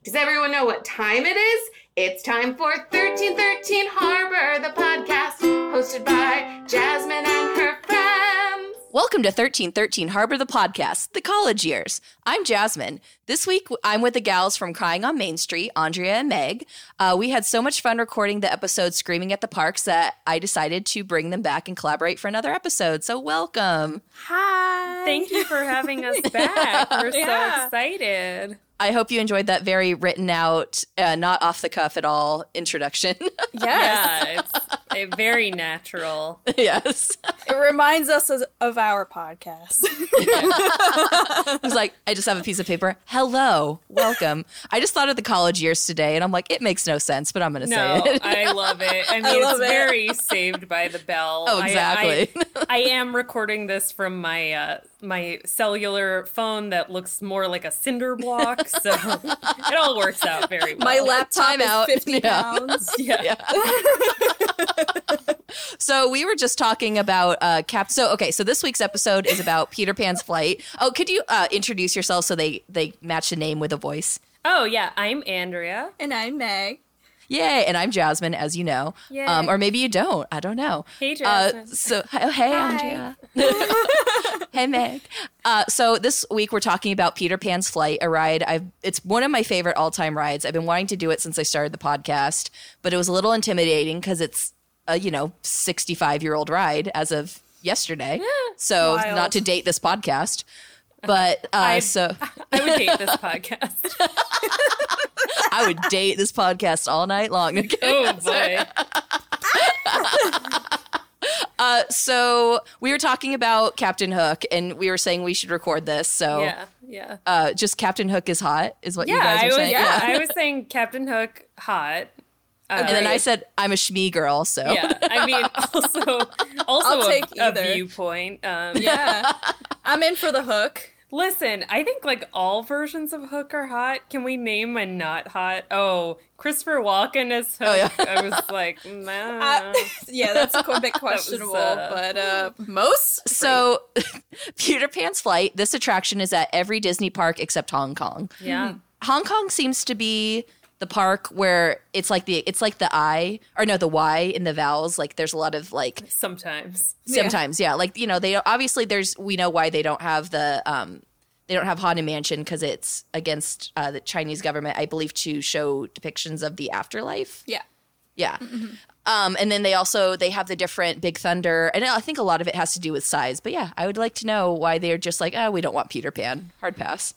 Does everyone know what time it is? It's time for 1313 Harbor, the podcast, hosted by Jasmine and her friends. Welcome to 1313 Harbor, the podcast, the college years. I'm Jasmine. This week, I'm with the gals from Crying on Main Street, Andrea and Meg. We had so much fun recording the episode Screaming at the Parks that I decided to bring them back and collaborate for another episode. So welcome. Hi. Thank you for having us back. We're so excited. I hope you enjoyed that very written out, not off the cuff at all introduction. Yeah, it's very natural. Yes. It reminds us of our podcast. I was like, I just have a piece of paper. Hello, welcome. I just thought of the college years today, and I'm like, it makes no sense, but I'm going to say it. I love it. I mean, it's very Saved by the Bell. Oh, exactly. I am recording this from my my cellular phone that looks more like a cinder block, so it all works out very well. My laptop Time out. is 50 pounds. Yeah. So we were just talking about So this week's episode is about Peter Pan's flight. Oh, could you introduce yourself so they match the name with a voice? Oh, yeah. I'm Andrea. And I'm Meg. Yay, and I'm Jasmine, as you know. Yay. Or maybe you don't. I don't know. Hey, Jasmine. Hey, Andrea. Hey, Meg. So this week we're talking about Peter Pan's Flight, a ride. It's one of my favorite all-time rides. I've been wanting to do it since I started the podcast, but it was a little intimidating because it's a 65-year-old ride as of yesterday. So Wild. not to date this podcast, but I would hate this podcast. I would date this podcast all night long. Okay? Oh, boy. So we were talking about Captain Hook, and we were saying we should record this. So Yeah. just Captain Hook is hot, is what you guys were saying. I was saying Captain Hook hot. And then I said I'm a Shmee girl. So Yeah, I mean, also I'll take a either. viewpoint. Yeah. I'm in for the hook. Listen, I think like all versions of Hook are hot. Can we name a not hot? Oh, Christopher Walken as Hook. Oh, yeah. I was like, nah. Yeah, that's a bit questionable, but most. So Peter Pan's Flight. This attraction is at every Disney park except Hong Kong. Yeah. Hong Kong seems to be the park where it's like the Y in the vowels. Like there's a lot of like Sometimes. yeah. Like they obviously we know why they don't have the they don't have Haunted Mansion because it's against the Chinese government, I believe, to show depictions of the afterlife. Yeah. Yeah. And then they have the different Big Thunder, and I think a lot of it has to do with size. But yeah, I would like to know why they're just like, we don't want Peter Pan. Hard pass.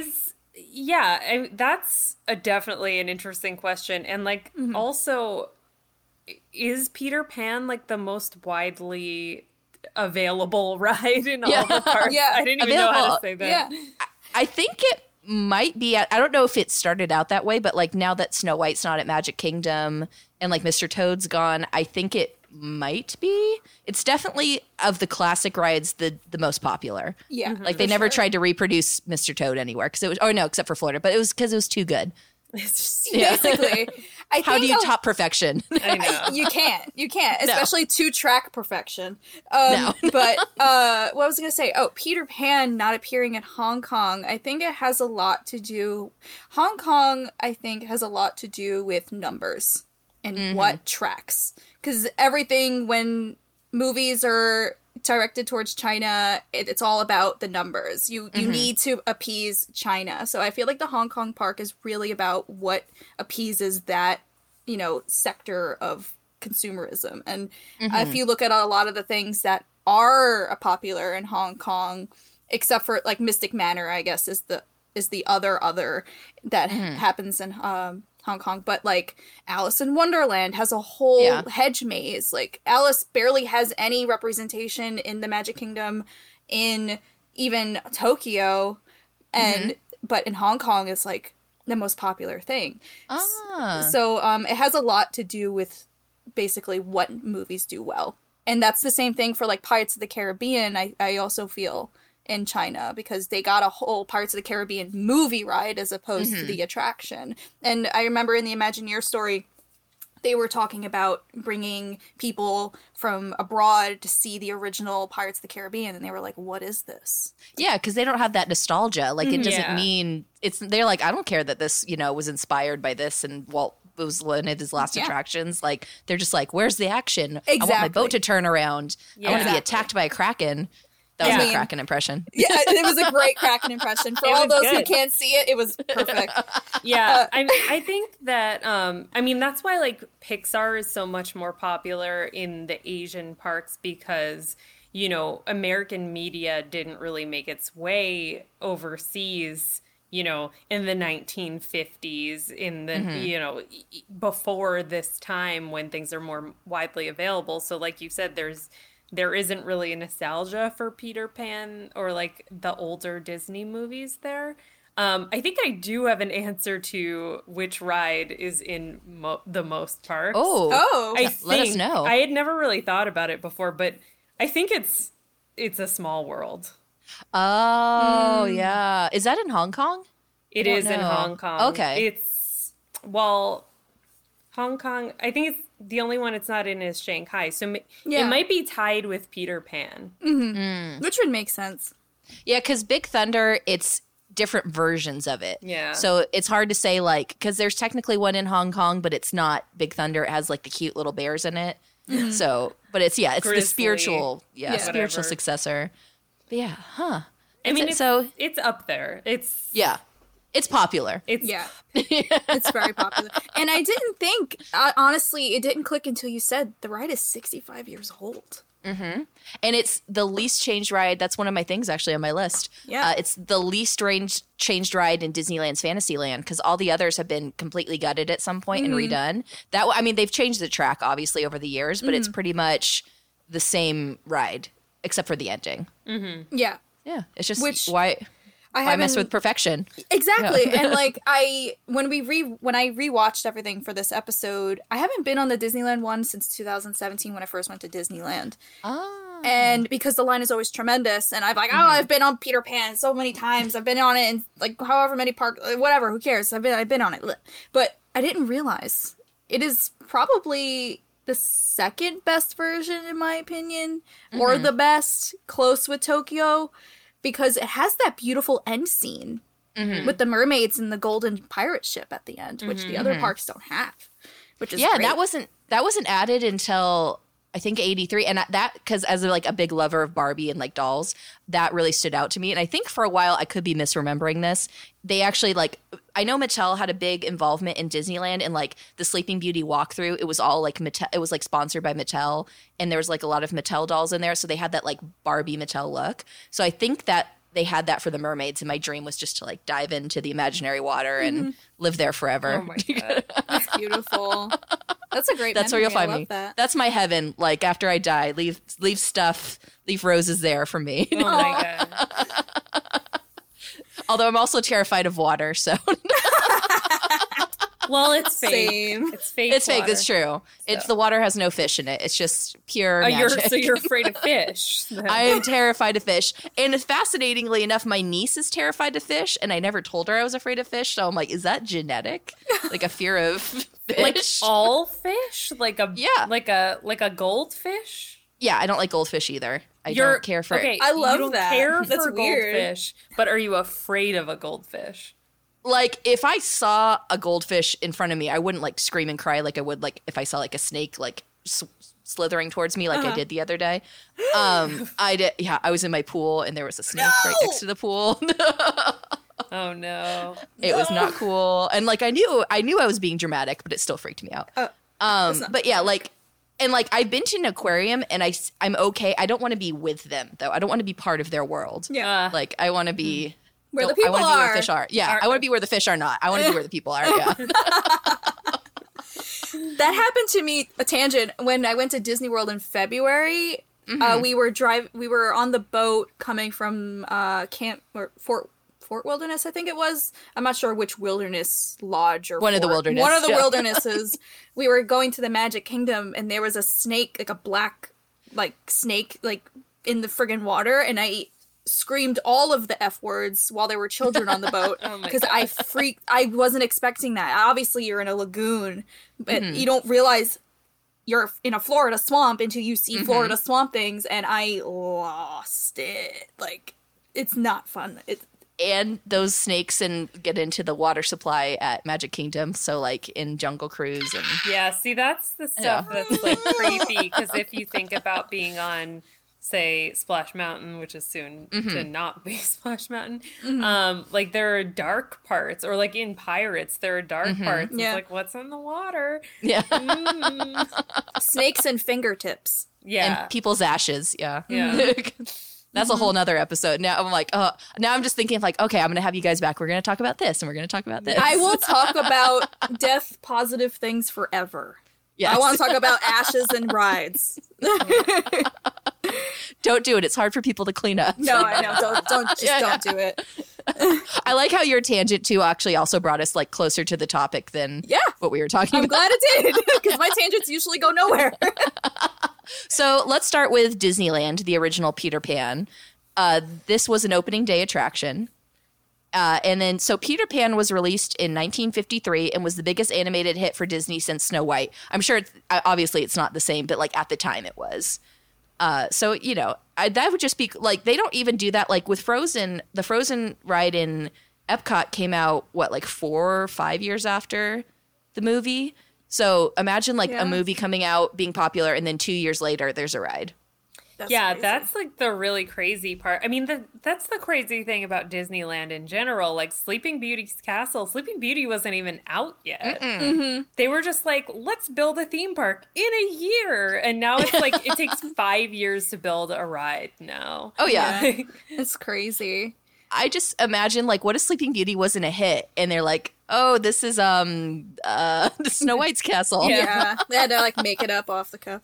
That's definitely an interesting question. And like also, is Peter Pan like the most widely available ride in all the parks? Yeah. I didn't even know how to say that. Yeah. I think it might be I don't know if it started out that way, but like now that Snow White's not at Magic Kingdom and like Mr. Toad's gone, I think it might be. It's definitely of the classic rides the most popular. Yeah. Like they never tried to reproduce Mr. Toad anywhere because it was, except for Florida, but it was because it was too good. Basically. How do you top perfection? I know. You can't, especially two-track perfection. No. But what was I going to say? Oh, Peter Pan not appearing in Hong Kong. I think it has a lot to do. Hong Kong, I think, has a lot to do with numbers and what tracks. Because everything when movies are directed towards China, it's all about the numbers. You need to appease China. So I feel like the Hong Kong park is really about what appeases that, sector of consumerism. And if you look at a lot of the things that are popular in Hong Kong, except for like Mystic Manor, I guess is the other that happens in Hong Kong, but like Alice in Wonderland has a whole hedge maze. Like Alice barely has any representation in the Magic Kingdom, in even Tokyo, and but in Hong Kong is like the most popular thing. So it has a lot to do with basically what movies do well, and that's the same thing for like Pirates of the Caribbean. I also feel in China because they got a whole Pirates of the Caribbean movie ride as opposed to the attraction. And I remember in the Imagineer story, they were talking about bringing people from abroad to see the original Pirates of the Caribbean, and they were like, what is this? Yeah, because they don't have that nostalgia. Like, it doesn't Yeah. mean it's. They're like, I don't care that this, was inspired by this, and Walt was one of his last Yeah. attractions. Like, they're just like, where's the action? I want my Exactly. boat to turn around. I want to be Exactly. attacked by a kraken. That was Yeah. my Kraken impression. Yeah, it was a great Kraken impression. For It all was those who good. can't see it, it was perfect. Yeah, I think that that's why like Pixar is so much more popular in the Asian parks because American media didn't really make its way overseas, in the 1950s, in the before this time when things are more widely available. So like you said, there isn't really a nostalgia for Peter Pan or like the older Disney movies there. I think I do have an answer to which ride is in the most parks. Oh. Let us know. I had never really thought about it before, but I think it's A Small World. Oh, yeah. Is that in Hong Kong? It don't is in know. Hong Kong. Okay. Hong Kong, I think it's the only one it's not in is Shanghai. So Yeah. it might be tied with Peter Pan. Which would make sense. Yeah, because Big Thunder, it's different versions of it. Yeah. So it's hard to say, like, because there's technically one in Hong Kong, but it's not Big Thunder. It has, like, the cute little bears in it. So, but it's the Grizzly. spiritual, spiritual Whatever. successor. But yeah, huh. I mean, so it's up there. It's it's popular. Yeah. It's very popular. And I didn't think, honestly, it didn't click until you said the ride is 65 years old. And it's the least changed ride. That's one of my things actually on my list. Yeah. It's the least changed ride in Disneyland's Fantasyland because all the others have been completely gutted at some point and redone. They've changed the track obviously over the years, but it's pretty much the same ride except for the ending. Yeah. Yeah, it's just Which why mess haven't- with perfection? Exactly. And like when I rewatched everything for this episode, I haven't been on the Disneyland one since 2017 when I first went to Disneyland. Oh. And because the line is always tremendous, and I've been on Peter Pan so many times. I've been on it in like however many parks, whatever. Who cares? I've been on it, but I didn't realize it is probably the second best version in my opinion, or the best, close with Tokyo, because it has that beautiful end scene with the mermaids and the golden pirate ship at the end, which the other parks don't have. Which is great. that wasn't added until I think 83, and that because as like a big lover of Barbie and like dolls, that really stood out to me. And I think for a while I could be misremembering this. They actually I know Mattel had a big involvement in Disneyland and like the Sleeping Beauty walkthrough. It was all like Mattel. It was like sponsored by Mattel, and there was like a lot of Mattel dolls in there, so they had that like Barbie Mattel look. So I think that they had that for the mermaids, and my dream was just to like dive into the imaginary water and live there forever. Oh my god. That's beautiful. That's a great That's where memory. you'll find I love me. that. That's my heaven. Like after I die, leave stuff, leave roses there for me. Oh my god. Although I'm also terrified of water, so Well, it's fake. Same. It's fake. it's fake. water. It's true. It's the water has no fish in it. It's just pure Oh, magic. you're afraid of fish. then. I am terrified of fish. And fascinatingly enough, my niece is terrified of fish, and I never told her I was afraid of fish. So I'm like, is that genetic? Like a fear of fish? Like all fish, like a Yeah. like a goldfish. Yeah, I don't like goldfish either. I You're don't care for okay. I love you don't that. Care That's for weird. goldfish, but are you afraid of a goldfish? Like if I saw a goldfish in front of me, I wouldn't like scream and cry like I would like if I saw like a snake like slithering towards me like I did the other day. I did. Yeah, I was in my pool and there was a snake right next to the pool. Oh no. It was not cool. And like I knew I was being dramatic, but it still freaked me out. But yeah, like and like I've been to an aquarium and I'm okay. I don't want to be with them though. I don't want to be part of their world. Yeah. Like I want to be Where the I want people to be where are. the fish are. Yeah, I want to be where the fish are not. I want to be where the people are. Yeah. That happened to me, a tangent, when I went to Disney World in February. We were on the boat coming from Fort Wilderness, I think it was. I'm not sure which wilderness lodge or One of the wilderness, One of the yeah. wildernesses. We were going to the Magic Kingdom, and there was a snake, like a black, like snake, like in the friggin' water, and I screamed all of the F words while there were children on the boat Oh my because I wasn't expecting that. Obviously, you're in a lagoon, but you don't realize you're in a Florida swamp until you see Florida swamp things, and I lost it. Like, it's not fun. And those snakes and get into the water supply at Magic Kingdom. So like in Jungle Cruise and Yeah, see, that's the stuff that's like creepy. Because if you think about being on, say, Splash Mountain, which is soon to not be Splash Mountain, like there are dark parts, or like in Pirates, there are dark parts. Yeah. It's like, what's in the water? yeah, Snakes and fingertips. Yeah, and people's ashes. Yeah, Yeah. That's a whole nother episode. Now I'm like, now I'm just thinking of like, okay, I'm gonna have you guys back. We're gonna talk about this, and we're gonna talk about this. I will talk about death positive things forever. Yes. I want to talk about ashes and rides. Don't do it. It's hard for people to clean up. No, I know. Don't do it. I like how your tangent too actually also brought us like closer to the topic than what we were talking I'm about. glad it did, because my tangents usually go nowhere. So let's start with Disneyland, the original Peter Pan. This was an opening day attraction. And then, so Peter Pan was released in 1953 and was the biggest animated hit for Disney since Snow White. I'm sure, obviously, it's not the same, but like at the time it was. So, you know, that would just be like, they don't even do that. Like with Frozen, the Frozen ride in Epcot came out, like 4 or 5 years after the movie? So imagine like a movie coming out, being popular, and then 2 years later, there's a ride. That's yeah, crazy. that's like the really crazy part. I mean, that's the crazy thing about Disneyland in general. Like Sleeping Beauty's castle, Sleeping Beauty wasn't even out yet. They were just like, let's build a theme park in a year. And now it's like, it takes 5 years to build a ride now. Oh, yeah. It's crazy. I just imagine like, what if Sleeping Beauty wasn't a hit? And they're like, oh, this is the Snow White's castle. Yeah. They had to like make it up off the cuff.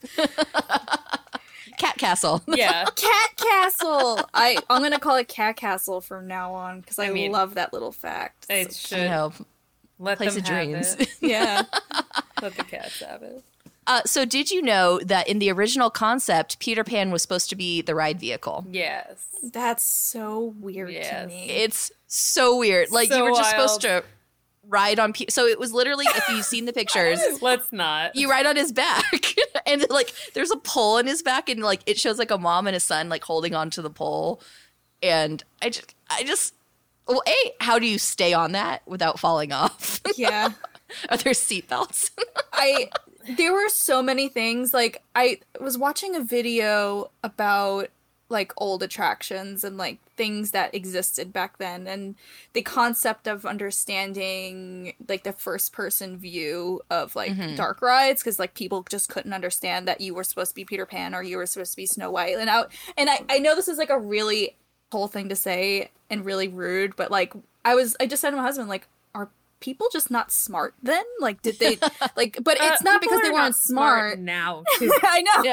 Cat Castle. Yeah. Cat Castle. I'm gonna call it Cat Castle from now on because I mean, love that little fact. It You should know, let place them of have dreams. it. Yeah. Let the cats have it. So did you know that in the original concept, Peter Pan was supposed to be the ride vehicle? Yes. That's so weird to Yes. me. It's so weird. Like So you were just wild. supposed to ride on so it was literally, if you've seen the pictures, Let's not. you ride on his back and like there's a pole in his back and like it shows like a mom and a son like holding onto the pole. And I just well, how do you stay on that without falling off? Yeah. Are there seatbelts? There were so many things. Like, I was watching a video about like old attractions and like things that existed back then, and the concept of understanding like the first person view of like dark rides, because like people just couldn't understand that you were supposed to be Peter Pan or you were supposed to be Snow White. And I know this is like a really whole thing to say and really rude, but like I just said to my husband, like, are people just not smart then? Like, did they like, but it's not People because they are weren't not smart. now. Too. I know.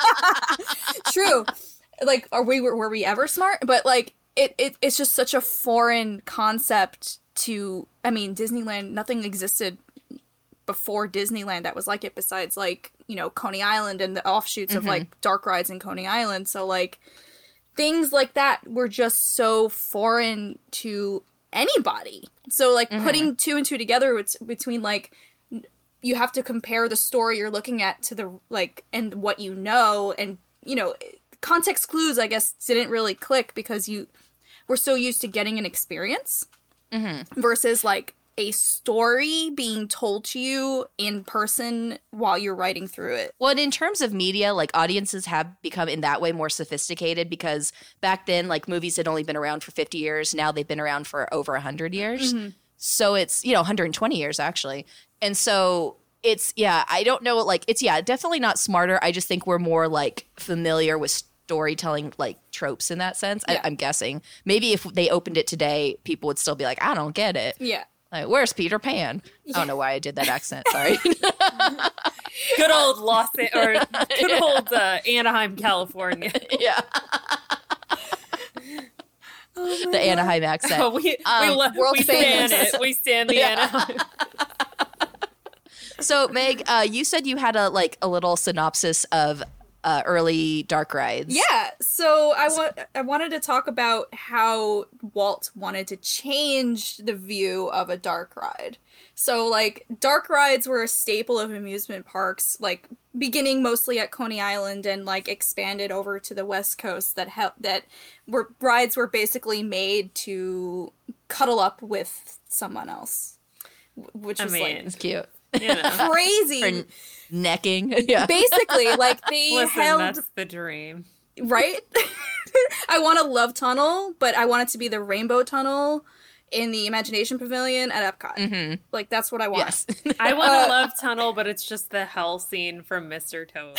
Yeah. True. Like, were we ever smart? But like it's just such a foreign concept to, I mean, Disneyland, nothing existed before Disneyland that was like it, besides like, you know, Coney Island and the offshoots of like dark rides in Coney Island. So like things like that were just so foreign to anybody. So like putting two and two together, it's between like, you have to compare the story you're looking at to the like, and what you know, and you know, context clues I guess didn't really click because we're so used to getting an experience versus like a story being told to you in person while you're writing through it. Well, and in terms of media, like audiences have become in that way more sophisticated, because back then, like movies had only been around for 50 years. Now they've been around for over 100 years. So it's, 120 years actually. And so it's, I don't know, like it's, definitely not smarter. I just think we're more like familiar with storytelling like tropes in that sense. Yeah. I'm guessing. Maybe if they opened it today, people would still be like, I don't get it. Yeah. Like, where's Peter Pan? I don't know why I did that accent. Sorry. Good old Anaheim, California. Yeah. The Anaheim accent. we world stand famous. it. We stand the Anaheim. So, Meg, you said you had a little synopsis of early dark rides. Yeah, so I wanted to talk about how Walt wanted to change the view of a dark ride. So like dark rides were a staple of amusement parks, like beginning mostly at Coney Island and like expanded over to the West Coast. Rides were basically made to cuddle up with someone else, which was It's cute. You know. crazy. For necking. Yeah. Basically, like they Listen, held that's the dream. right. I want a love tunnel, but I want it to be the rainbow tunnel in the Imagination Pavilion at Epcot. Mm-hmm. Like that's what I want. Yes. I want a love tunnel, but it's just the hell scene from Mr. Toad.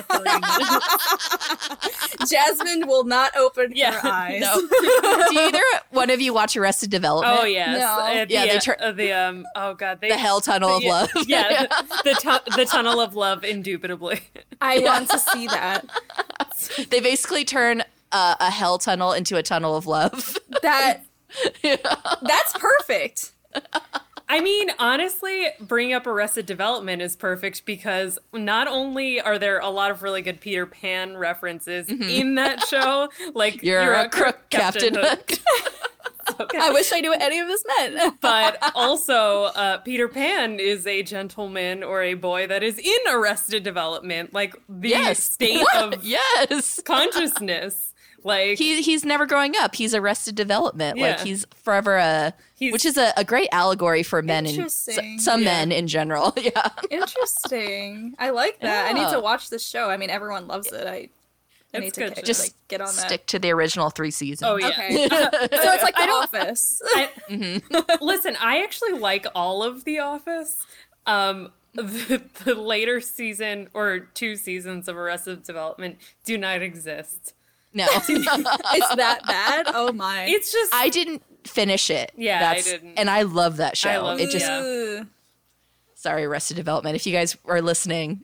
Jasmine will not open Yeah, her eyes. No. Do either one of you watch Arrested Development? Oh yes, No. oh god, The Hell Tunnel of Love. Yeah, the tunnel of love, indubitably. I want to see that. They basically turn a hell tunnel into a tunnel of love. That's perfect. I mean, honestly, bringing up Arrested Development is perfect because not only are there a lot of really good Peter Pan references in that show, like You're a crook, Captain Hook. Okay. I wish I knew what any of this meant. But also, Peter Pan is a gentleman or a boy that is in Arrested Development, like the state of Yes. consciousness. Like He's never growing up. He's Arrested Development. Like Yeah. he's forever which is a great allegory for men and Interesting. some men in general. Yeah. Interesting. I like that. I need to watch this show. I mean, everyone loves it. I need It's to good. Just get on that. stick to the original 3 seasons. oh yeah. Okay. So it's like The Office. Listen, I actually like all of The Office. The later season or 2 seasons of Arrested Development do not exist. No. It's that bad? Oh my. It's just I didn't finish it. Yeah, I didn't. And I love that show. I love it just yeah. Ugh. Sorry, Arrested Development. If you guys are listening.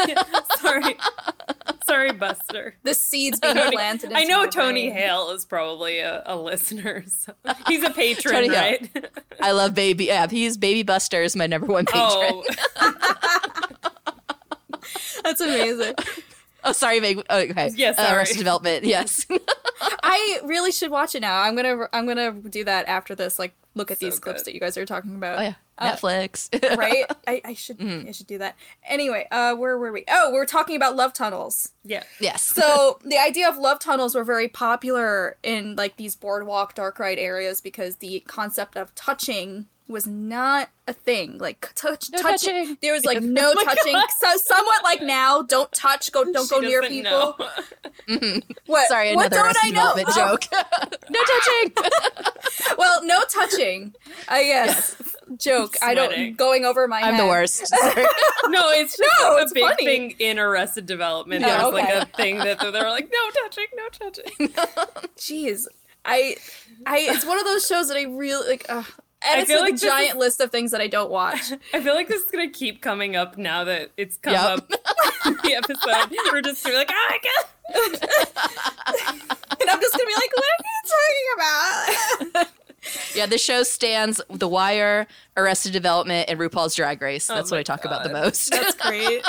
sorry, Buster. The seeds being planted. I into know my Tony brain. Hale is probably a listener. So. He's a patron, Tony Hale. right? I love Baby. Yeah, he's Baby Buster is my number 1 patron. That's amazing. Oh, sorry, Meg. Oh, okay. Yeah, sorry. Arrested Development. Yes. I really should watch it now. I'm gonna do that after this. Like, look at these clips good. that you guys are talking about. Oh yeah. Netflix. Right? I should do that. Anyway, where were we? Oh, we're talking about love tunnels. Yeah. Yes. So the idea of love tunnels were very popular in like these boardwalk dark ride areas because the concept of touching was not a thing. Like touching. There was like no touching. So somewhat like now, don't touch. Don't go near doesn't people. know. What? Sorry, what another don't I Arrested know? Development joke. No touching. Well, no touching. I guess. Joke. I don't. Sweating. Going over my head. I'm the worst. Sorry. No, it's just No, like it's a big funny. thing in Arrested Development. Oh, There's okay. like a thing that they're like, no touching. Jeez. I. It's one of those shows that I really like. And I it's feel like like a this giant list of things that I don't watch. I feel like this is gonna keep coming up now that it's come Yep. up in the episode. We're just gonna be like, oh my god. And I'm just gonna be like, what are you talking about? Yeah, the show stands The Wire, Arrested Development, and RuPaul's Drag Race. That's what my I talk about the God. most. That's great.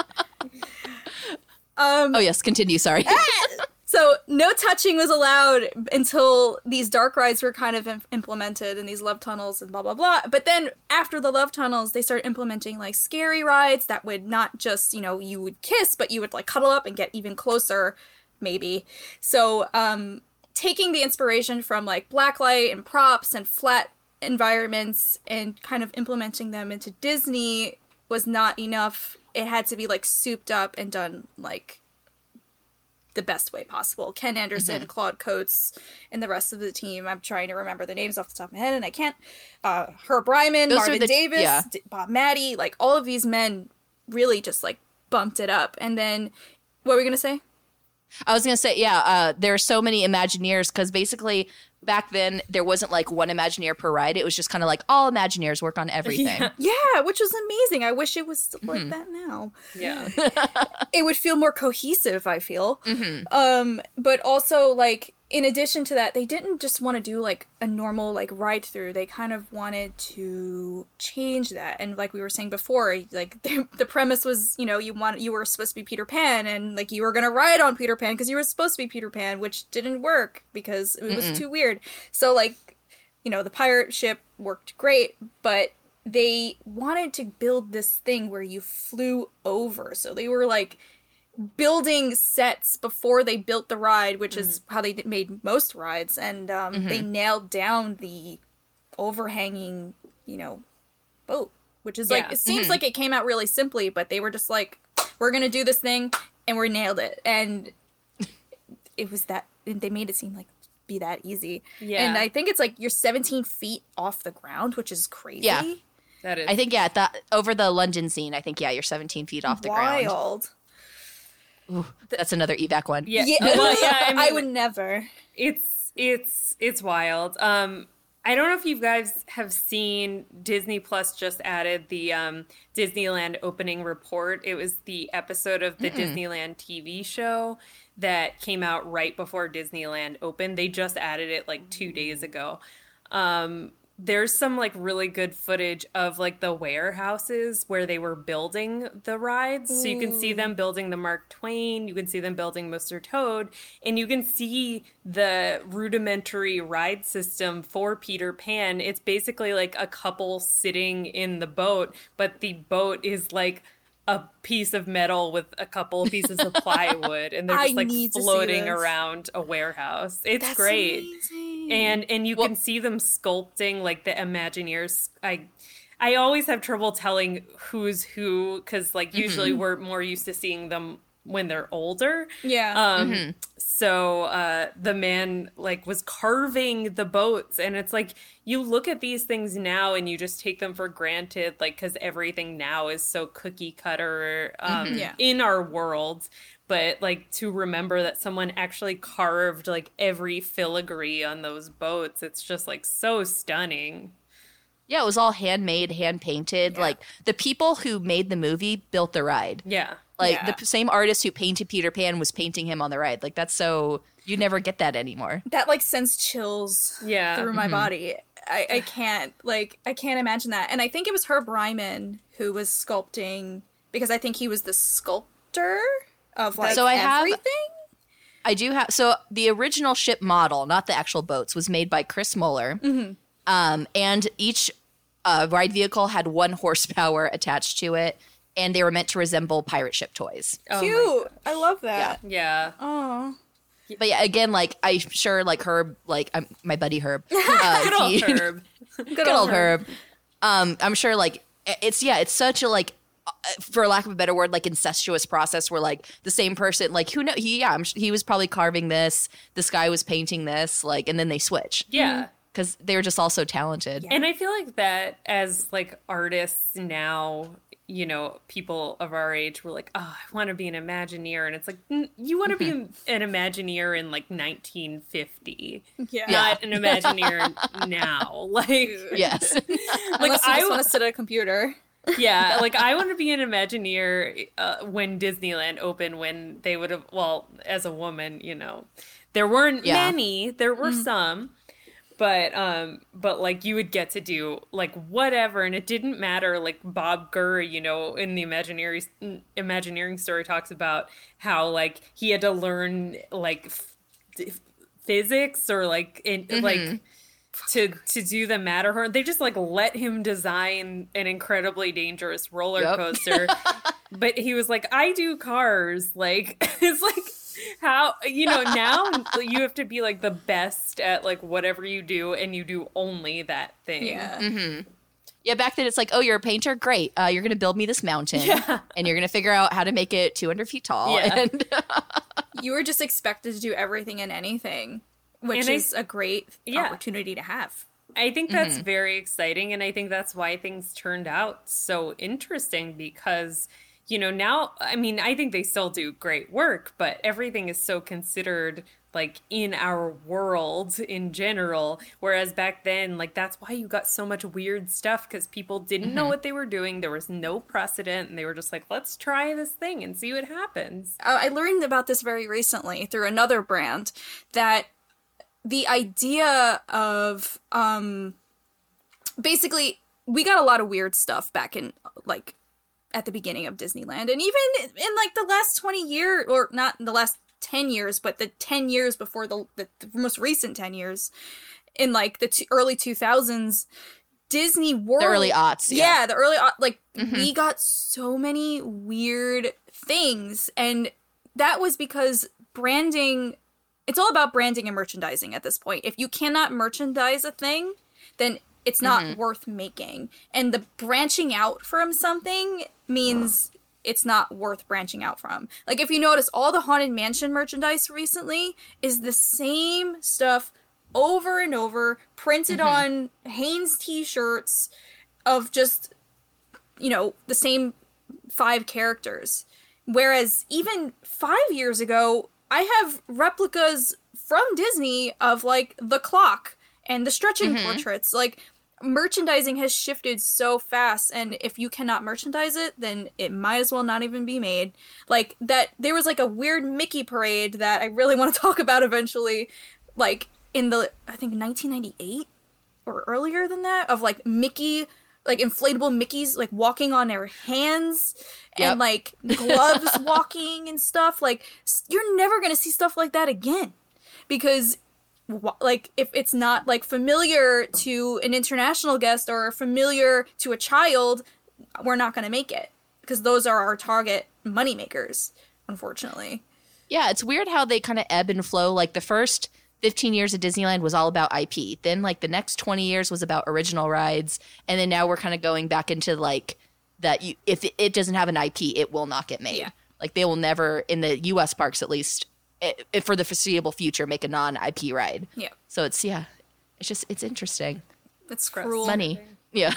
Oh yes, continue. Sorry. So no touching was allowed until these dark rides were kind of implemented and these love tunnels and blah, blah, blah. But then after the love tunnels, they started implementing like scary rides that would not just, you would kiss, but you would like cuddle up and get even closer, maybe. So taking the inspiration from like blacklight and props and flat environments and kind of implementing them into Disney was not enough. It had to be like souped up and done like the best way possible. Ken Anderson, Claude Coates, and the rest of the team. I'm trying to remember the names off the top of my head, and I can't. Herb Ryman, Those are Marvin the- Davis, yeah. Bob Maddie, like all of these men really just like bumped it up. And then, what were we gonna say? I was going to say, yeah, there are so many Imagineers because basically back then there wasn't like one Imagineer per ride. It was just kind of like all Imagineers work on everything. Yeah, which was amazing. I wish it was still like that now. Yeah. It would feel more cohesive, I feel. But also, like, in addition to that, they didn't just want to do like a normal like ride through. They kind of wanted to change that. And like we were saying before, like the premise was, you know, you were supposed to be Peter Pan, and like you were gonna ride on Peter Pan because you were supposed to be Peter Pan, which didn't work because it was too weird. So like, you know, the pirate ship worked great, but they wanted to build this thing where you flew over. So they were like building sets before they built the ride, which is how they made most rides, and they nailed down the overhanging, you know, boat, which is like, it seems like it came out really simply, but they were just like, we're gonna do this thing, and we nailed it, and it was that, they made it seem like be that easy. And I think it's like you're 17 feet off the ground, which is crazy. That is, I think, over the London scene, I think, you're 17 feet off the ground. Wild. Ooh, that's another evac one. Yeah. Well, I mean, I would never. It's wild. I don't know if you guys have seen, Disney Plus just added the Disneyland opening report. It was the episode of the Disneyland TV show that came out right before Disneyland opened. They just added it like 2 days ago. There's some like really good footage of like the warehouses where they were building the rides. So you can see them building the Mark Twain, you can see them building Mr. Toad, and you can see the rudimentary ride system for Peter Pan. It's basically like a couple sitting in the boat, but the boat is like a piece of metal with a couple of pieces of plywood, and they're just like floating around a warehouse. It's great. Amazing. And you can see them sculpting like the Imagineers. I always have trouble telling who's who, because like usually we're more used to seeing them when they're older. Yeah. So the man like was carving the boats, and it's like you look at these things now and you just take them for granted, like because everything now is so cookie cutter in our world. But like to remember that someone actually carved like every filigree on those boats, it's just like so stunning. Yeah, it was all handmade, hand painted. Yeah. Like the people who made the movie built the ride. Yeah. Like the same artist who painted Peter Pan was painting him on the ride. Like that's so, you never get that anymore. That like sends chills through my body. I can't imagine that. And I think it was Herb Ryman who was sculpting, because I think he was the sculptor of like everything. I do have, so the original ship model, not the actual boats, was made by Chris Muller. And each ride vehicle had 1 horsepower attached to it, and they were meant to resemble pirate ship toys. Cute. I love that. Yeah. Oh. But yeah, again, like I'm sure, like Herb, like my buddy Herb, Good old Herb. Good old Herb. I'm sure, like it's such a like, for lack of a better word, like incestuous process where like the same person, like who know, he was probably carving this guy was painting this, like, and then they switch. Yeah. Because they were just all so talented. And I feel like that as like artists now, you know, people of our age were like, oh, I want to be an Imagineer. And it's like, you want to be an Imagineer in like 1950. Not an Imagineer now. Like, yes. Like unless you just want to sit at a computer. Yeah, like I want to be an Imagineer when Disneyland opened, when they would have, well, as a woman, you know, there weren't many, there were some. But like you would get to do like whatever, and it didn't matter. Like Bob Gurr, you know, in the Imagineering story talks about how like he had to learn like physics or like like to do the Matterhorn. They just like let him design an incredibly dangerous roller coaster. But he was like, I do cars. Like it's like, how, you know, now you have to be like the best at like whatever you do, and you do only that thing. Yeah, back then it's like, oh, you're a painter? Great. You're going to build me this mountain. And you're going to figure out how to make it 200 feet tall. And you were just expected to do everything and anything, which is a great opportunity to have. I think that's very exciting, and I think that's why things turned out so interesting, because you know, now, I mean, I think they still do great work, but everything is so considered, like, in our world in general. Whereas back then, like, that's why you got so much weird stuff, because people didn't know what they were doing. There was no precedent, and they were just like, let's try this thing and see what happens. I learned about this very recently through another brand, that the idea of basically we got a lot of weird stuff back in like at the beginning of Disneyland, and even in like the last 20 years, or not the last 10 years, but the 10 years before the most recent 10 years, in like the early 2000s, Disney World, The early aughts. yeah, the early like we got so many weird things, and that was because branding. It's all about branding and merchandising at this point. If you cannot merchandise a thing, then it's not worth making. And the branching out from something means it's not worth branching out from. Like, if you notice, all the Haunted Mansion merchandise recently is the same stuff over and over, printed on Hanes t-shirts of just, you know, the same 5 characters. Whereas even 5 years ago, I have replicas from Disney of, like, the clock and the stretching portraits. Like, merchandising has shifted so fast, and if you cannot merchandise it, then it might as well not even be made. Like, that, there was, like, a weird Mickey parade that I really want to talk about eventually, like, in the, I think, 1998? Or earlier than that? Of, like, Mickey, like, inflatable Mickeys, like, walking on their hands, and, like, gloves walking and stuff. Like, you're never gonna see stuff like that again. Because, like, if it's not, like, familiar to an international guest or familiar to a child, we're not gonna make it. Because those are our target moneymakers, unfortunately. Yeah, it's weird how they kind of ebb and flow. Like, the first 15 years of Disneyland was all about IP. Then, like, the next 20 years was about original rides. And then now we're kind of going back into, like, that if it doesn't have an IP, it will not get made. Yeah. Like, they will never, in the U.S. parks at least, for the foreseeable future, make a non-IP ride. Yeah. So it's interesting. It's cruel. Money. Yeah.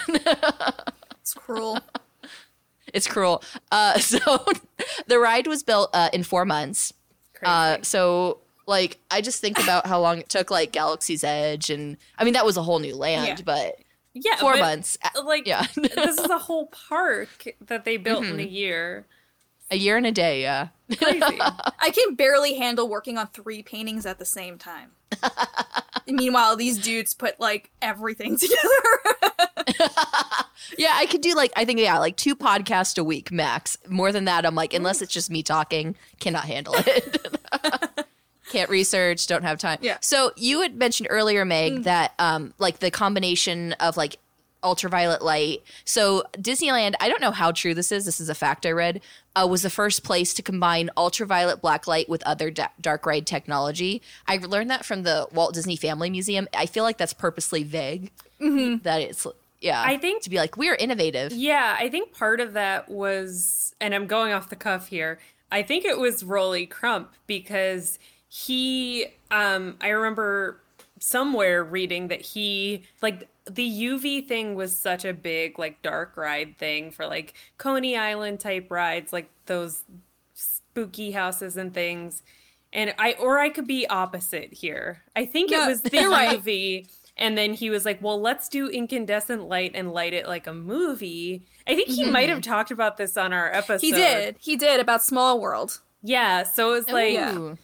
It's cruel. It's cruel. So the ride was built in 4 months. Crazy. So, like, I just think about how long it took, like, Galaxy's Edge, and I mean, that was a whole new land, but 4 months. Like, this is a whole park that they built in a year. A year and a day, yeah. Crazy. I can barely handle working on 3 paintings at the same time. Meanwhile, these dudes put, like, everything together. Yeah, I could do, like, I think, like 2 podcasts a week max. More than that, I'm like, unless it's just me talking, cannot handle it. Can't research, don't have time. Yeah. So you had mentioned earlier, Meg, that like the combination of like ultraviolet light. So Disneyland, I don't know how true this is. This is a fact I read. Was the first place to combine ultraviolet black light with other dark ride technology. I learned that from the Walt Disney Family Museum. I feel like that's purposely vague. That it's I think to be like, we're innovative. Yeah, I think part of that was, and I'm going off the cuff here, I think it was Rolly Crump, because he, I remember somewhere reading that he, like, the UV thing was such a big, like, dark ride thing for, like, Coney Island type rides, like those spooky houses and things. And I could be opposite here. I think it was the UV. And then he was like, well, let's do incandescent light and light it like a movie. I think he might have talked about this on our episode. He did about Small World. Yeah, so it was like,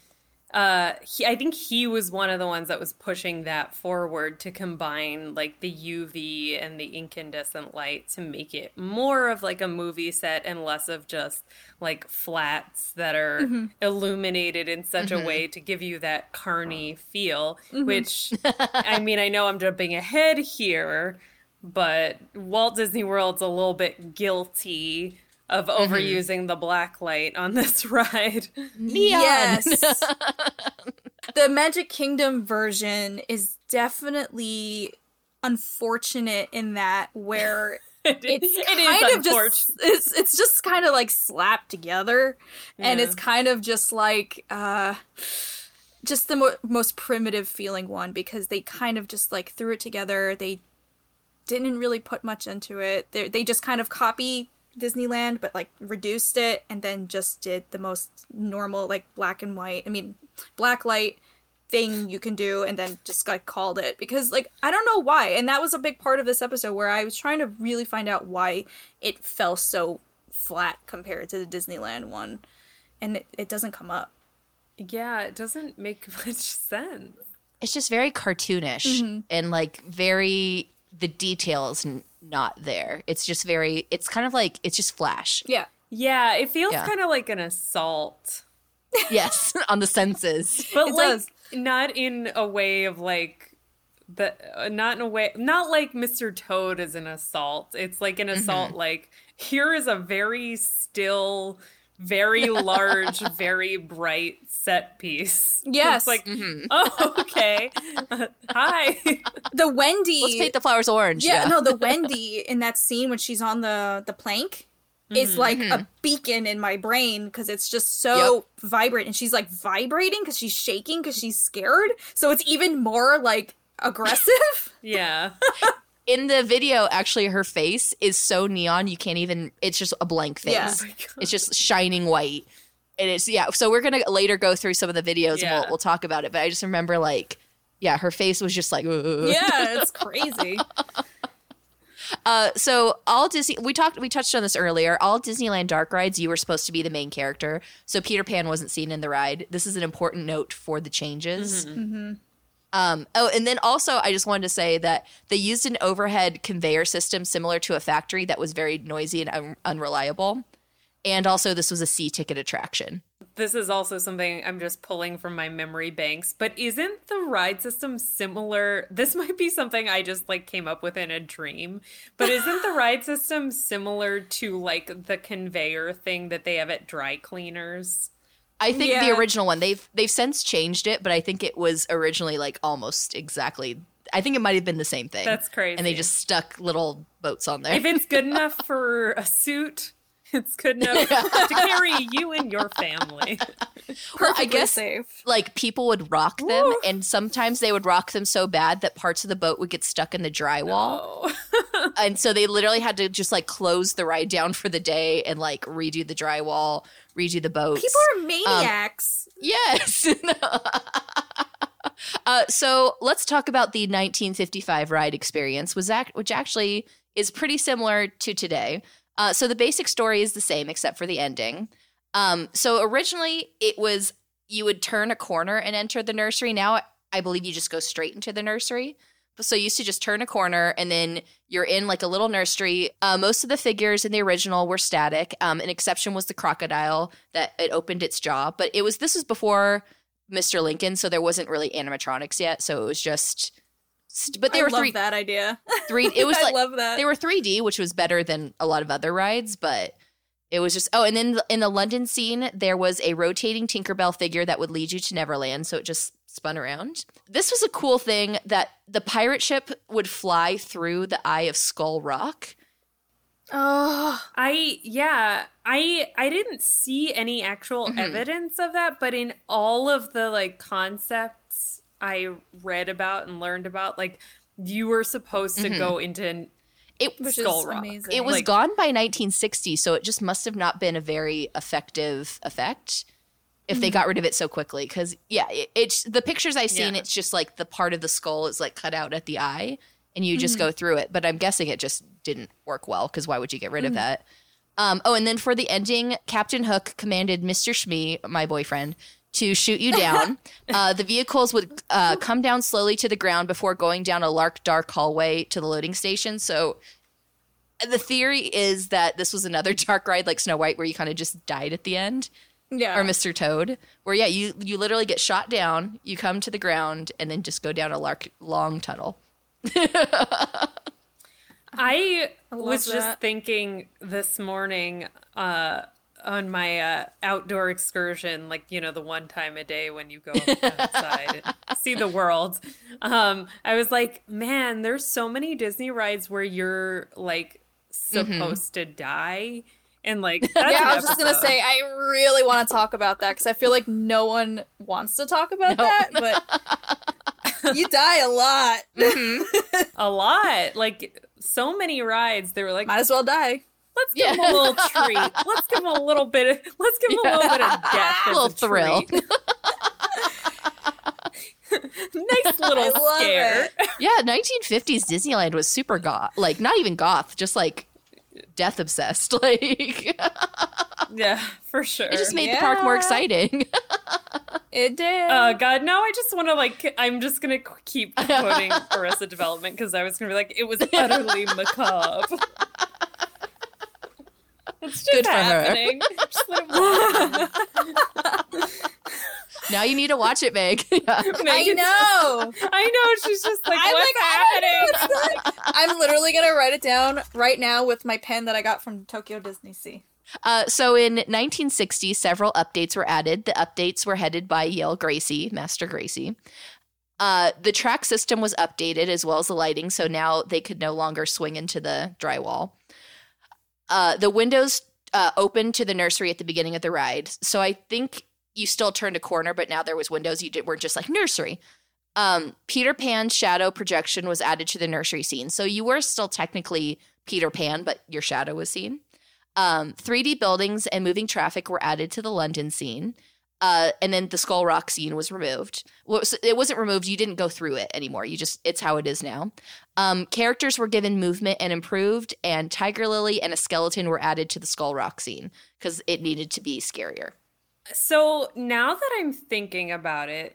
I think he was one of the ones that was pushing that forward to combine like the UV and the incandescent light to make it more of like a movie set and less of just like flats that are illuminated in such a way to give you that carny feel, which, I mean, I know I'm jumping ahead here, but Walt Disney World's a little bit guilty of overusing the black light on this ride. Neon. Yes. The Magic Kingdom version is definitely unfortunate in that where it's just kind of like slapped together, and it's kind of just like just the most primitive feeling one, because they kind of just like threw it together. They didn't really put much into it. They just kind of copy Disneyland, but like reduced it, and then just did the most normal like black light thing you can do, and then just like called it, because like I don't know why. And that was a big part of this episode where I was trying to really find out why it fell so flat compared to the Disneyland one, and it doesn't come up. Yeah, it doesn't make much sense. it's just very cartoonish and like very the details not there. It's just very. It's kind of like it's just flash. Yeah. Yeah, it feels kind of like an assault. Yes, on the senses. But It like does. not in a way of like not in a way, not like Mr. Toad is an assault. It's like an assault like here is a very still, very large, very bright set piece. Yes. It's like, oh, okay. Hi. The Wendy. Let's paint the flowers orange. Yeah, no, the Wendy in that scene when she's on the plank is like a beacon in my brain because it's just so vibrant, and she's like vibrating because she's shaking because she's scared, so it's even more like aggressive. Yeah. In the video, actually, her face is so neon you can't even. It's just a blank face. Yeah. Oh my God. It's just shining white, and it's So we're gonna later go through some of the videos Yeah. and we'll talk about it. But I just remember like, her face was just like, ugh. Yeah, it's crazy. So all Disney, we touched on this earlier. All Disneyland dark rides, you were supposed to be the main character. So Peter Pan wasn't seen in the ride. This is an important note for the changes. And then also I just wanted to say that they used an overhead conveyor system similar to a factory that was very noisy and unreliable. And also this was a C-ticket attraction. This is also something I'm just pulling from my memory banks, but isn't the ride system similar? This might be something I just like came up with in a dream, but isn't the ride system similar to like the conveyor thing that they have at dry cleaners? I think the Yeah. original one, they've since changed it, but I think it was originally like almost exactly. I think it might have been the same thing. That's crazy. And they just stuck little boats on there. If it's good enough for a suit, it's good enough to carry you and your family. Well, I Perfectly guess safe. like people would rock them, and sometimes they would rock them so bad that parts of the boat would get stuck in the drywall. Oh. And so they literally had to just like close the ride down for the day and like redo the drywall, redo the boats. People are maniacs. Yes. So let's talk about the 1955 ride experience, which actually is pretty similar to today. So the basic story is the same except for the ending. So originally it was you would turn a corner and enter the nursery. Now I believe you just go straight into the nursery. So you used to just turn a corner and then you're in like a little nursery. Most of the figures in the original were static. An exception was the crocodile that it opened its jaw. But this was before Mr. Lincoln, so there wasn't really animatronics yet. So it was just. But they I were love that idea. It was I like love that. they were 3D, which was better than a lot of other rides. But it was just and then in the London scene, there was a rotating Tinkerbell figure that would lead you to Neverland. So it just spun around. This was a cool thing that the pirate ship would fly through the eye of Skull Rock. Oh, I didn't see any actual evidence of that, but in all of the like concepts I read about and learned about, like you were supposed to go into It Skull is Rock. amazing. It was Like- gone by 1960, so it just must have not been a very effective effect if they got rid of it so quickly. Because it's the pictures I've seen. Yeah. It's just like the part of the skull is like cut out at the eye, and you just go through it. But I'm guessing it just didn't work well. Because why would you get rid of that? And then for the ending, Captain Hook commanded Mr. Shmee, my boyfriend, to shoot you down. The vehicles would come down slowly to the ground before going down a dark hallway to the loading station. So the theory is that this was another dark ride like Snow White where you kind of just died at the end. yeah. Or Mr. Toad, where, you literally get shot down, you come to the ground, and then just go down a long tunnel. I love was just that. thinking this morning on my outdoor excursion, like, you know, the one time a day when you go outside and see the world. I was like, man, there's so many Disney rides where you're like supposed to die. And like, that's Yeah, an I was just gonna episode. say I really want to talk about that because I feel like no one wants to talk about that, but you die a lot. A lot. Like, so many rides, they were like, Might as well die. let's give him a little treat. Let's give him a little bit of, let's give him a little bit of death. A as little thrill. treat. Nice little I love scare. it. Yeah, 1950s Disneyland was super goth. Like, not even goth, just like death obsessed. Like, it Yeah, for sure. just made the park more Yeah. exciting. It did. Oh God, now I just want to I'm just gonna keep quoting Arrested Development because I was gonna be like, it was utterly macabre. It's just Good for her. happening. Just let it happen. Now you need to watch it, Meg. Yeah. I know. I know. She's just like, I'm what's like, happening? I'm literally gonna write it down right now with my pen that I got from Tokyo Disney Sea. So in 1960, several updates were added. The updates were headed by Yale Gracie, Master Gracie. The track system was updated as well as the lighting, so now they could no longer swing into the drywall. The windows opened to the nursery at the beginning of the ride, so I think you still turned a corner, but now there was windows. You weren't just like nursery. Peter Pan's shadow projection was added to the nursery scene, so you were still technically Peter Pan, but your shadow was seen. 3D buildings and moving traffic were added to the London scene. And then the Skull Rock scene was removed. Well, it wasn't removed. You didn't go through it anymore. It's how it is now. Characters were given movement and improved, and Tiger Lily and a skeleton were added to the Skull Rock scene because it needed to be scarier. So now that I'm thinking about it,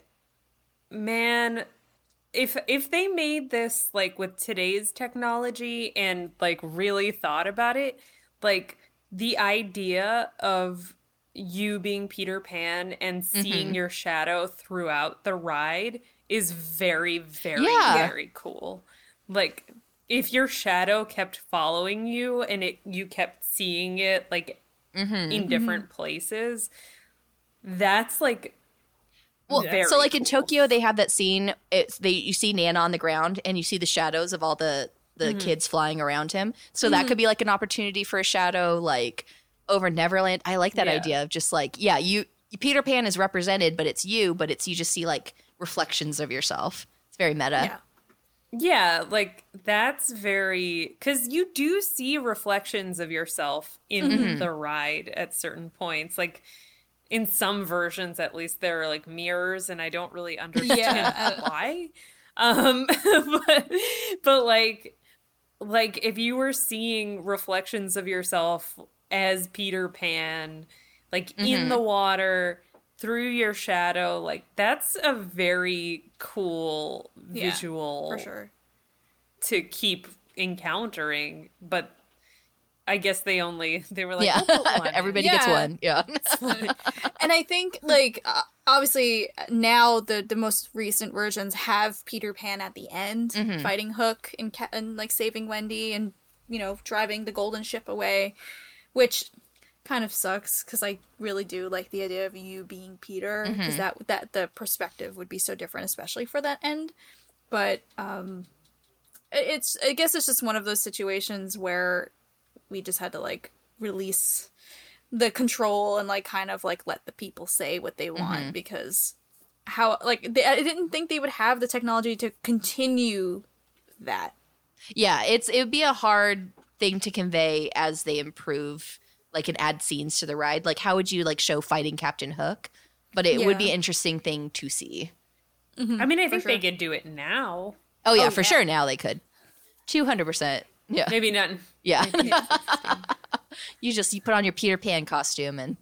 man, if they made this like with today's technology and like really thought about it, like the idea of you being Peter Pan and seeing your shadow throughout the ride is very, very, very cool. Like if your shadow kept following you and you kept seeing it like in different places, that's like So like in cool. Tokyo, they have that scene. You see Nana on the ground and you see the shadows of all the kids flying around him. So that could be like an opportunity for a shadow like over Neverland. I like that idea of just like, you Peter Pan is represented, but it's you just see like reflections of yourself. It's very meta. Yeah, like that's very, because you do see reflections of yourself in the ride at certain points. Like in some versions, at least, there are like mirrors, and I don't really understand why. But like if you were seeing reflections of yourself as Peter Pan, like in the water through your shadow, like that's a very cool visual for sure to keep encountering. But I guess they were like, we'll put one in. Everybody gets one. Yeah. And I think like obviously now the most recent versions have Peter Pan at the end fighting Hook and like saving Wendy and driving the golden ship away, which kind of sucks because I really do like the idea of you being Peter, because that the perspective would be so different, especially for that end. But I guess it's just one of those situations where we just had to like release the control and like kind of like let the people say what they want, because I didn't think they would have the technology to continue that. Yeah, it would be a hard thing to convey as they improve, like, and add scenes to the ride. Like, how would you like show fighting Captain Hook? But it would be an interesting thing to see. I mean, I think they could do it now. Oh yeah, for sure. Now they could, 200%. Yeah, Maybe not. Yeah. You put on your Peter Pan costume and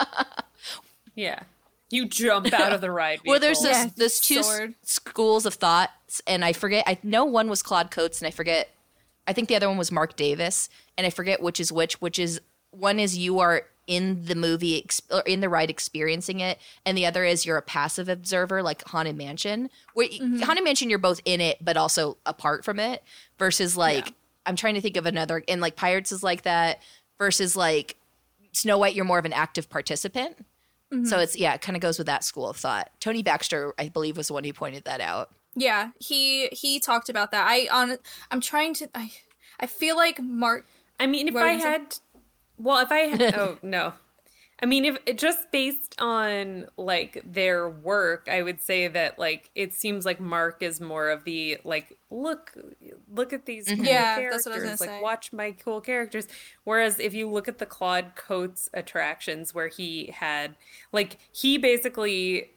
You jump out of the ride vehicle. well, there's two schools of thoughts, and I know one was Claude Coates, and I think the other one was Mark Davis, and I forget which is which. Which is, one is you are in the movie or in the ride experiencing it, and the other is you're a passive observer, like Haunted Mansion. Haunted Mansion, you're both in it but also apart from it. Versus like I'm trying to think of another, and like Pirates is like that. Versus like Snow White, you're more of an active participant. So it's it kind of goes with that school of thought. Tony Baxter, I believe, was the one who pointed that out. Yeah, he talked about that. I'm trying to. I feel like Mark. I mean, if I had, oh no, I mean, if just based on like their work, I would say that like it seems like Mark is more of the like look at these cool characters, that's what I was gonna like say. watch my cool characters. Whereas if you look at the Claude Coates attractions, where he had like he basically,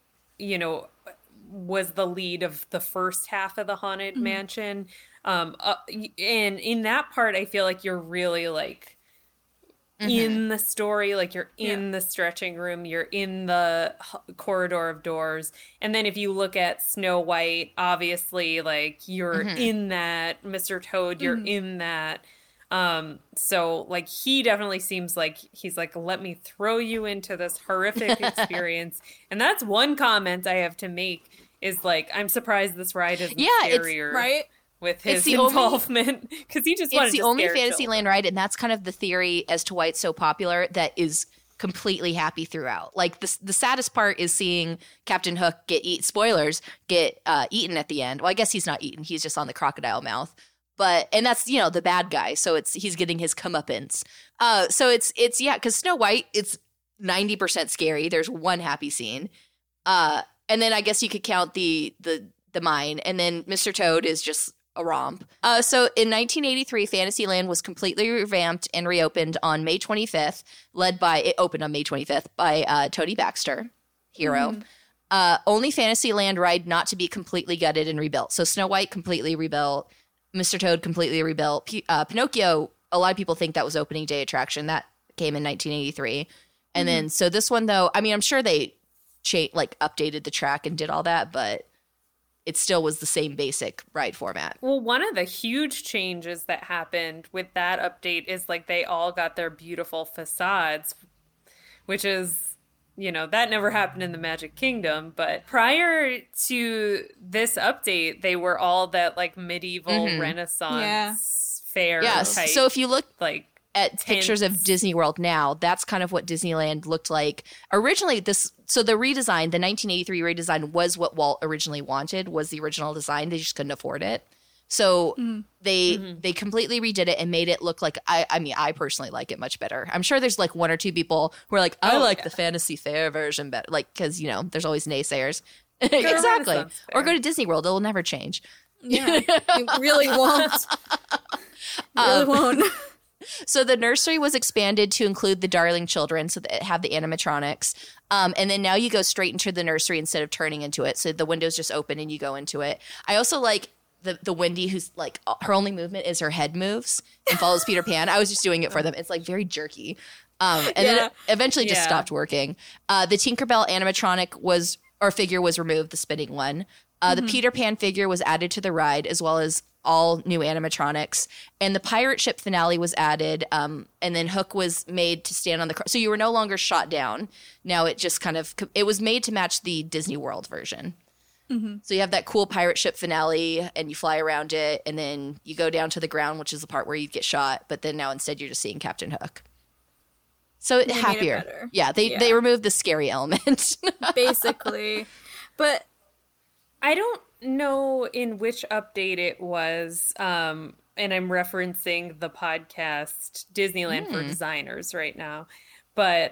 was the lead of the first half of the Haunted Mansion, and in that part, I feel like you're really like in the story, like you're in the stretching room, you're in the corridor of doors. And then if you look at Snow White, obviously like you're in that. Mr. Toad, you're in that. So like he definitely seems like he's like, let me throw you into this horrific experience. And that's one comment I have to make is like, I'm surprised this ride isn't scarier. Right? With his involvement, because he just wanted It's the to only scare Fantasyland ride, and that's kind of the theory as to why it's so popular, that is completely happy throughout. Like the saddest part is seeing Captain Hook get eaten at the end. Well, I guess he's not eaten; he's just on the crocodile mouth. And that's the bad guy, so he's getting his comeuppance. So it's because Snow White, it's 90% scary. There's one happy scene, and then I guess you could count the mine, and then Mr. Toad is just a romp. So in 1983, Fantasyland was completely revamped and reopened on May 25th, it opened on May 25th by Tony Baxter, hero. Only Fantasyland ride not to be completely gutted and rebuilt. So Snow White completely rebuilt, Mr. Toad completely rebuilt. Pinocchio, a lot of people think that was opening day attraction. That came in 1983. And then, so this one though, I mean, I'm sure they updated the track and did all that, but it still was the same basic ride format. Well, one of the huge changes that happened with that update is like they all got their beautiful facades, which is, that never happened in the Magic Kingdom. But prior to this update, they were all that like medieval Renaissance fair type. So if you look like at pictures of Disney World now, that's kind of what Disneyland looked like. Originally, the 1983 redesign was what Walt originally wanted, was the original design. They just couldn't afford it. So they completely redid it and made it look like, I personally like it much better. I'm sure there's like one or two people who are like, I like the Fantasy Fair version better. Like, because, there's always naysayers. Exactly. Or go to Disney World. It'll never change. Yeah, it really won't. Really won't. So the nursery was expanded to include the Darling Children, so that it had the animatronics. And then now you go straight into the nursery instead of turning into it. So the windows just open and you go into it. I also like the Wendy, who's like, her only movement is her head moves and follows Peter Pan. I was just doing it for them. It's like very jerky. And then it eventually just stopped working. The Tinkerbell animatronic figure was removed, the spinning one. The Peter Pan figure was added to the ride, as well as all new animatronics, and the pirate ship finale was added, and then Hook was made to stand on the so you were no longer shot down. Now it just it was made to match the Disney World version. So you have that cool pirate ship finale, and you fly around it, and then you go down to the ground, which is the part where you get shot, but then now instead you're just seeing Captain Hook. So happier. They removed the scary element. Basically. But I don't know in which update it was, and I'm referencing the podcast Disneyland for Designers right now. But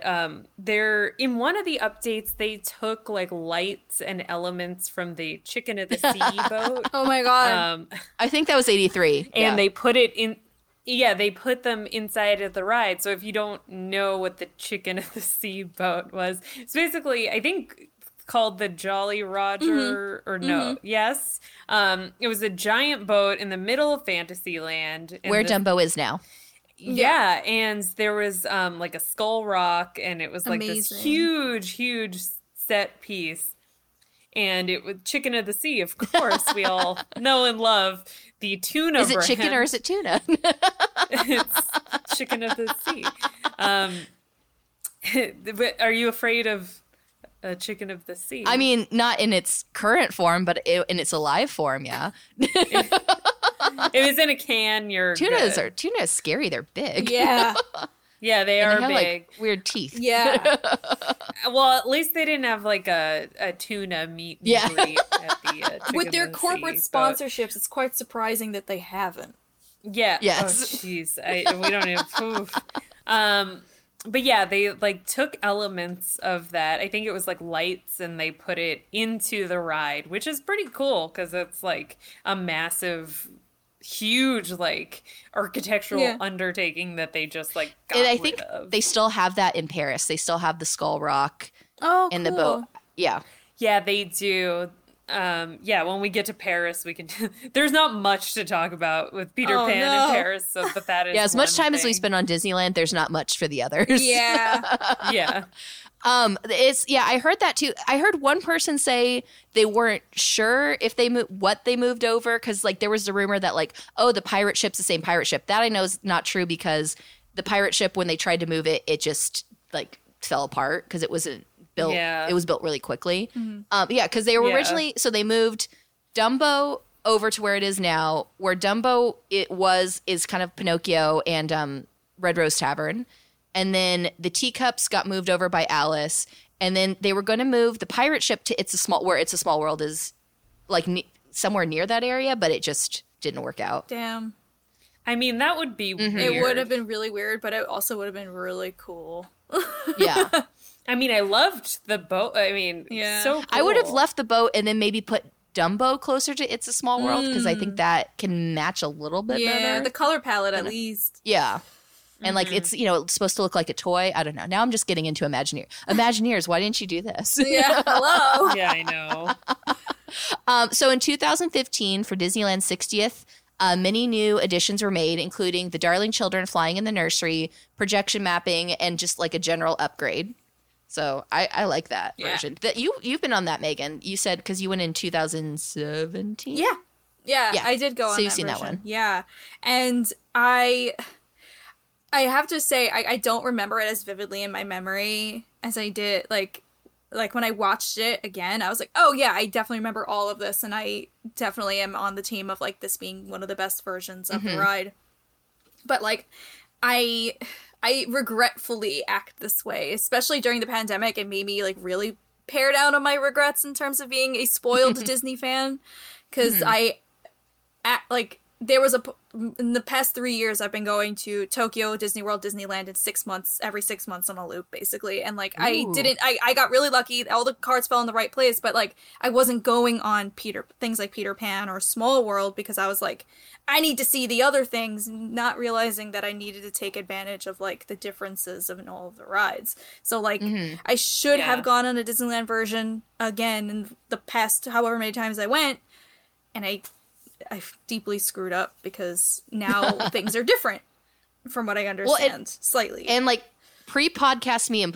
in one of the updates, they took like lights and elements from the Chicken of the Sea boat. Oh my God. I think that was 83. And they put it in. Yeah, they put them inside of the ride. So if you don't know what the Chicken of the Sea boat was, it's basically, I think, called the Jolly Roger, or no, yes. It was a giant boat in the middle of Fantasyland. Where Dumbo is now. Yeah, and there was like a skull rock, and it was like this huge set piece. And it was Chicken of the Sea, of course. We all know and love the tuna brand. Is it chicken or is it tuna? It's Chicken of the Sea. Are you afraid of a Chicken of the Sea? I mean, not in its current form, but in its alive form, yeah. If it's in a can, tuna is scary. They're big. Yeah. Yeah, they are have, big. Like, weird teeth. Yeah. Well, at least they didn't have like a tuna meat and greet at the Chicken With their of the corporate Sea, sponsorships, it's quite surprising that they haven't. Yeah. Yes. Oh, jeez. We don't even. But yeah, they like took elements of that. I think it was like lights, and they put it into the ride, which is pretty cool because it's like a massive, huge like architectural undertaking that they just like got and I rid think of. they still have that in Paris. They still have the Skull Rock Oh, and the boat. Yeah. Yeah, they do. when we get to Paris, we can. There's not much to talk about with Peter Pan in Paris, but that is as much time as we thing. spend on Disneyland, there's not much for the others. Yeah. Yeah. I heard that too. I heard one person say they weren't sure if what they moved over, because like there was the rumor that like, oh, the pirate ship's the same pirate ship. That I know is not true, because the pirate ship, when they tried to move it, it just like fell apart because it wasn't built. Yeah. It was built really quickly. Because they were originally, so they moved Dumbo over to where it is now, where Dumbo is kind of Pinocchio and Red Rose Tavern. And then the teacups got moved over by Alice. And then they were going to move the pirate ship to It's a Small World is like somewhere near that area, but it just didn't work out. Damn. I mean, that would be weird. It would have been really weird, but it also would have been really cool. Yeah. I mean, I loved the boat. I mean, so cool. I would have left the boat and then maybe put Dumbo closer to It's a Small World, because I think that can match a little bit better. The color palette at least. Yeah. And like it's it's supposed to look like a toy. I don't know. Now I'm just getting into Imagineers. Why didn't you do this? Yeah, hello. Yeah, I know. So in 2015, for Disneyland's 60th, many new additions were made, including the Darling Children flying in the nursery, projection mapping, and just like a general upgrade. So I like that version. That you've been on that, Megan. You said because you went in 2017. Yeah, I did go on so that you've seen version. that one. Yeah, and I have to say I don't remember it as vividly in my memory as I did like when I watched it again. I was like, oh yeah, I definitely remember all of this, and I definitely am on the team of like this being one of the best versions of the ride. But like I regretfully act this way, especially during the pandemic. It made me like really pare down on my regrets in terms of being a spoiled Disney fan, because there was in the past 3 years I've been going to Tokyo, Disney World, Disneyland in 6 months, every 6 months on a loop, basically. And like, I got really lucky. All the cards fell in the right place, but like, I wasn't going on things like Peter Pan or Small World because I was like, I need to see the other things, not realizing that I needed to take advantage of like the differences of all of the rides. So like, I should have gone on a Disneyland version again in the past however many times I went, and I deeply screwed up because now things are different from what I understand slightly. And like pre-podcast me and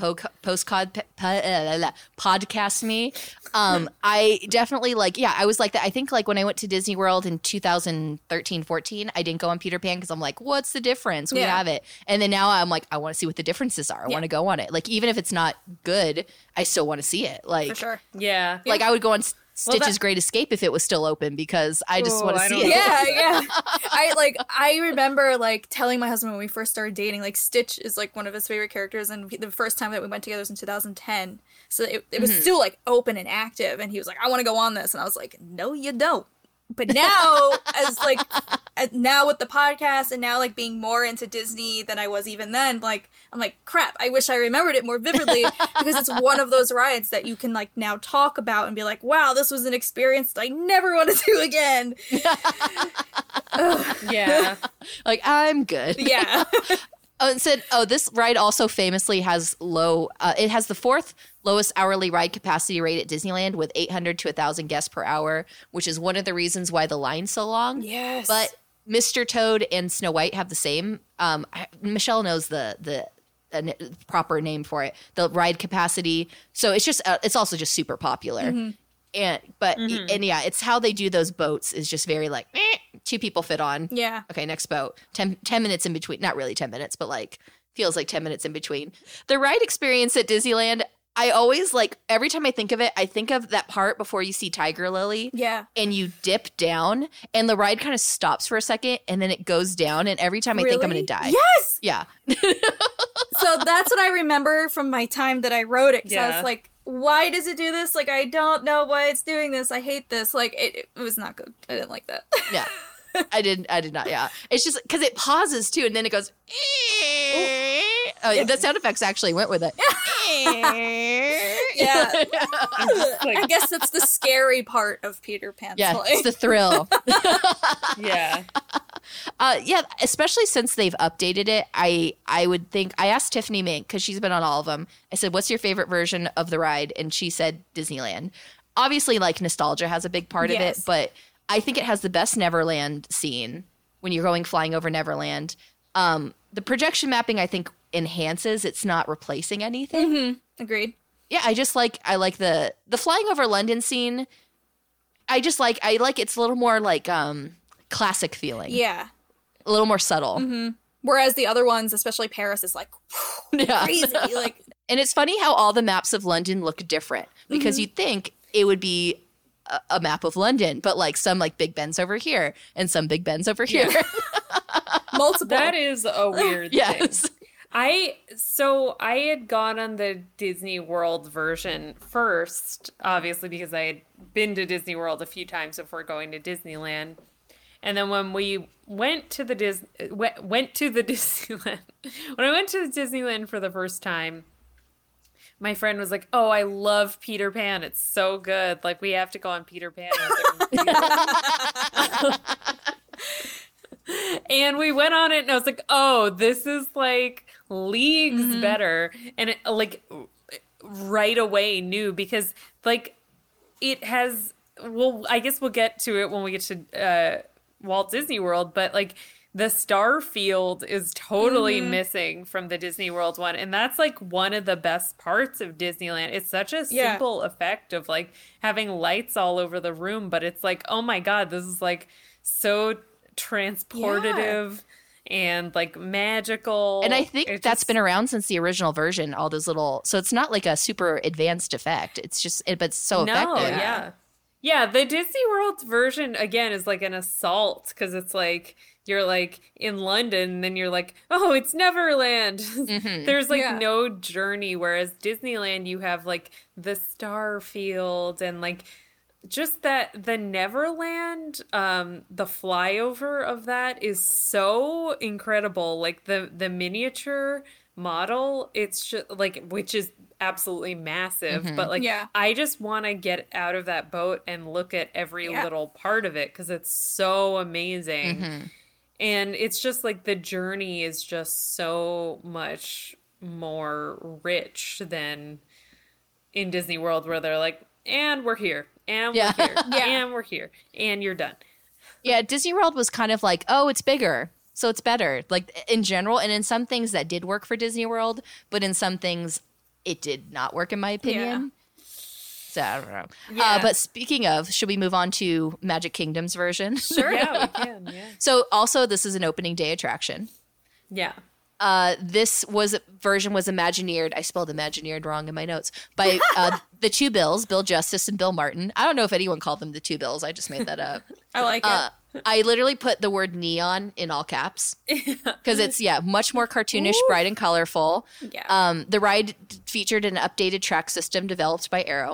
podcast me, I definitely I was like that. I think like when I went to Disney World in 2013-14, I didn't go on Peter Pan because I'm like, what's the difference? We have it. And then now I'm like, I want to see what the differences are. I want to go on it. Like even if it's not good, I still want to see it. Like for sure. Yeah. Like I would go on Stitch's Great Escape if it was still open because I just want to see it. Yeah. I remember like telling my husband when we first started dating, like Stitch is like one of his favorite characters, and the first time that we went together was in 2010. So it was still like open and active, and he was like, I want to go on this, and I was like, no, you don't. But now, now with the podcast and now like being more into Disney than I was even then, like I'm like, crap, I wish I remembered it more vividly because it's one of those rides that you can like now talk about and be like, wow, this was an experience that I never want to do again. Yeah. Like I'm good. Yeah. This ride also famously has it has the fourth lowest hourly ride capacity rate at Disneyland with 800 to 1,000 guests per hour, which is one of the reasons why the line's so long. Yes. But Mr. Toad and Snow White have the same. Michelle knows the proper name for it, the ride capacity. So it's just it's also just super popular. And it's how they do those boats is just very like 2 people fit on. Yeah. Okay, next boat. 10 minutes in between. Not really 10 minutes, but like feels like 10 minutes in between. The ride experience at Disneyland, I always like every time I think of it, I think of that part before you see Tiger Lily. Yeah. And you dip down and the ride kind of stops for a second and then it goes down. And every time I think I'm going to die. Yes. Yeah. So that's what I remember from my time that I rode it. Because I was like, why does it do this? Like, I don't know why it's doing this. I hate this. Like, it was not good. I didn't like that. Yeah. I did not. Yeah. It's just because it pauses too. And then it goes. The sound effects actually went with it. Yeah. I guess that's the scary part of Peter Pan's play. It's the thrill. Yeah. Especially since they've updated it, I would think I asked Tiffany Mink because she's been on all of them. I said, "What's your favorite version of the ride?" And she said Disneyland. obviously like nostalgia has a big part of it, Yes. but I think it has the best Neverland scene when you're going flying over Neverland. The projection mapping, I think, enhances. It's not replacing anything. Agreed. Yeah, I like the flying over London scene. I like it's a little more like classic feeling. Yeah. A little more subtle. Whereas the other ones, especially Paris, is like Yeah. crazy. Like, And it's funny how all the maps of London look different because you'd think it would be a map of London, but like some like Big Ben's over here and some Big Ben's over here. multiple. That is a weird thing. Yes. I had gone on the Disney World version first, obviously because I had been to Disney World a few times before going to Disneyland. And then when we went to the Disneyland, when I went to the Disneyland for the first time, my friend was like, "Oh, I love Peter Pan. It's so good. Like, we have to go on Peter Pan." And we went on it, and I was like, "Oh, this is like leagues better." And it like right away knew because like it has. Well, I guess we'll get to it when we get to Walt Disney World, but like the star field is totally missing from the Disney World one, and that's like one of the best parts of Disneyland. It's such a simple effect of like having lights all over the room, but it's like, oh my god, this is like so transportative and like magical. And I think that's been around since the original version, all those little, so it's not like a super advanced effect. It's just, but it's so effective. Yeah, the Disney World version, again, is like an assault because it's like you're like in London and then you're like, oh, it's Neverland. There's like no journey, whereas Disneyland, you have like the star field and like just that the Neverland, the flyover of that is so incredible. Like the miniature model, it's just like, which is absolutely massive, but like I just want to get out of that boat and look at every little part of it because it's so amazing. And it's just like the journey is just so much more rich than in Disney World where they're like, and we're here, and we're here, and we're here, and you're done. Yeah, Disney World was kind of like, oh, it's bigger, so it's better, like in general. And in some things that did work for Disney World, but in some things it did not work, in my opinion. So I don't know. But speaking of, should we move on to Magic Kingdom's version? Sure. Yeah, we can. Yeah. So also, this is an opening day attraction. Yeah. This version was Imagineered. I spelled Imagineered wrong in my notes. By the two Bills, Bill Justice and Bill Martin. I don't know if anyone called them the two Bills. I just made that up. I like it. I literally put the word neon in all caps because it's much more cartoonish, bright and colorful. Yeah. The ride featured an updated track system developed by Arrow.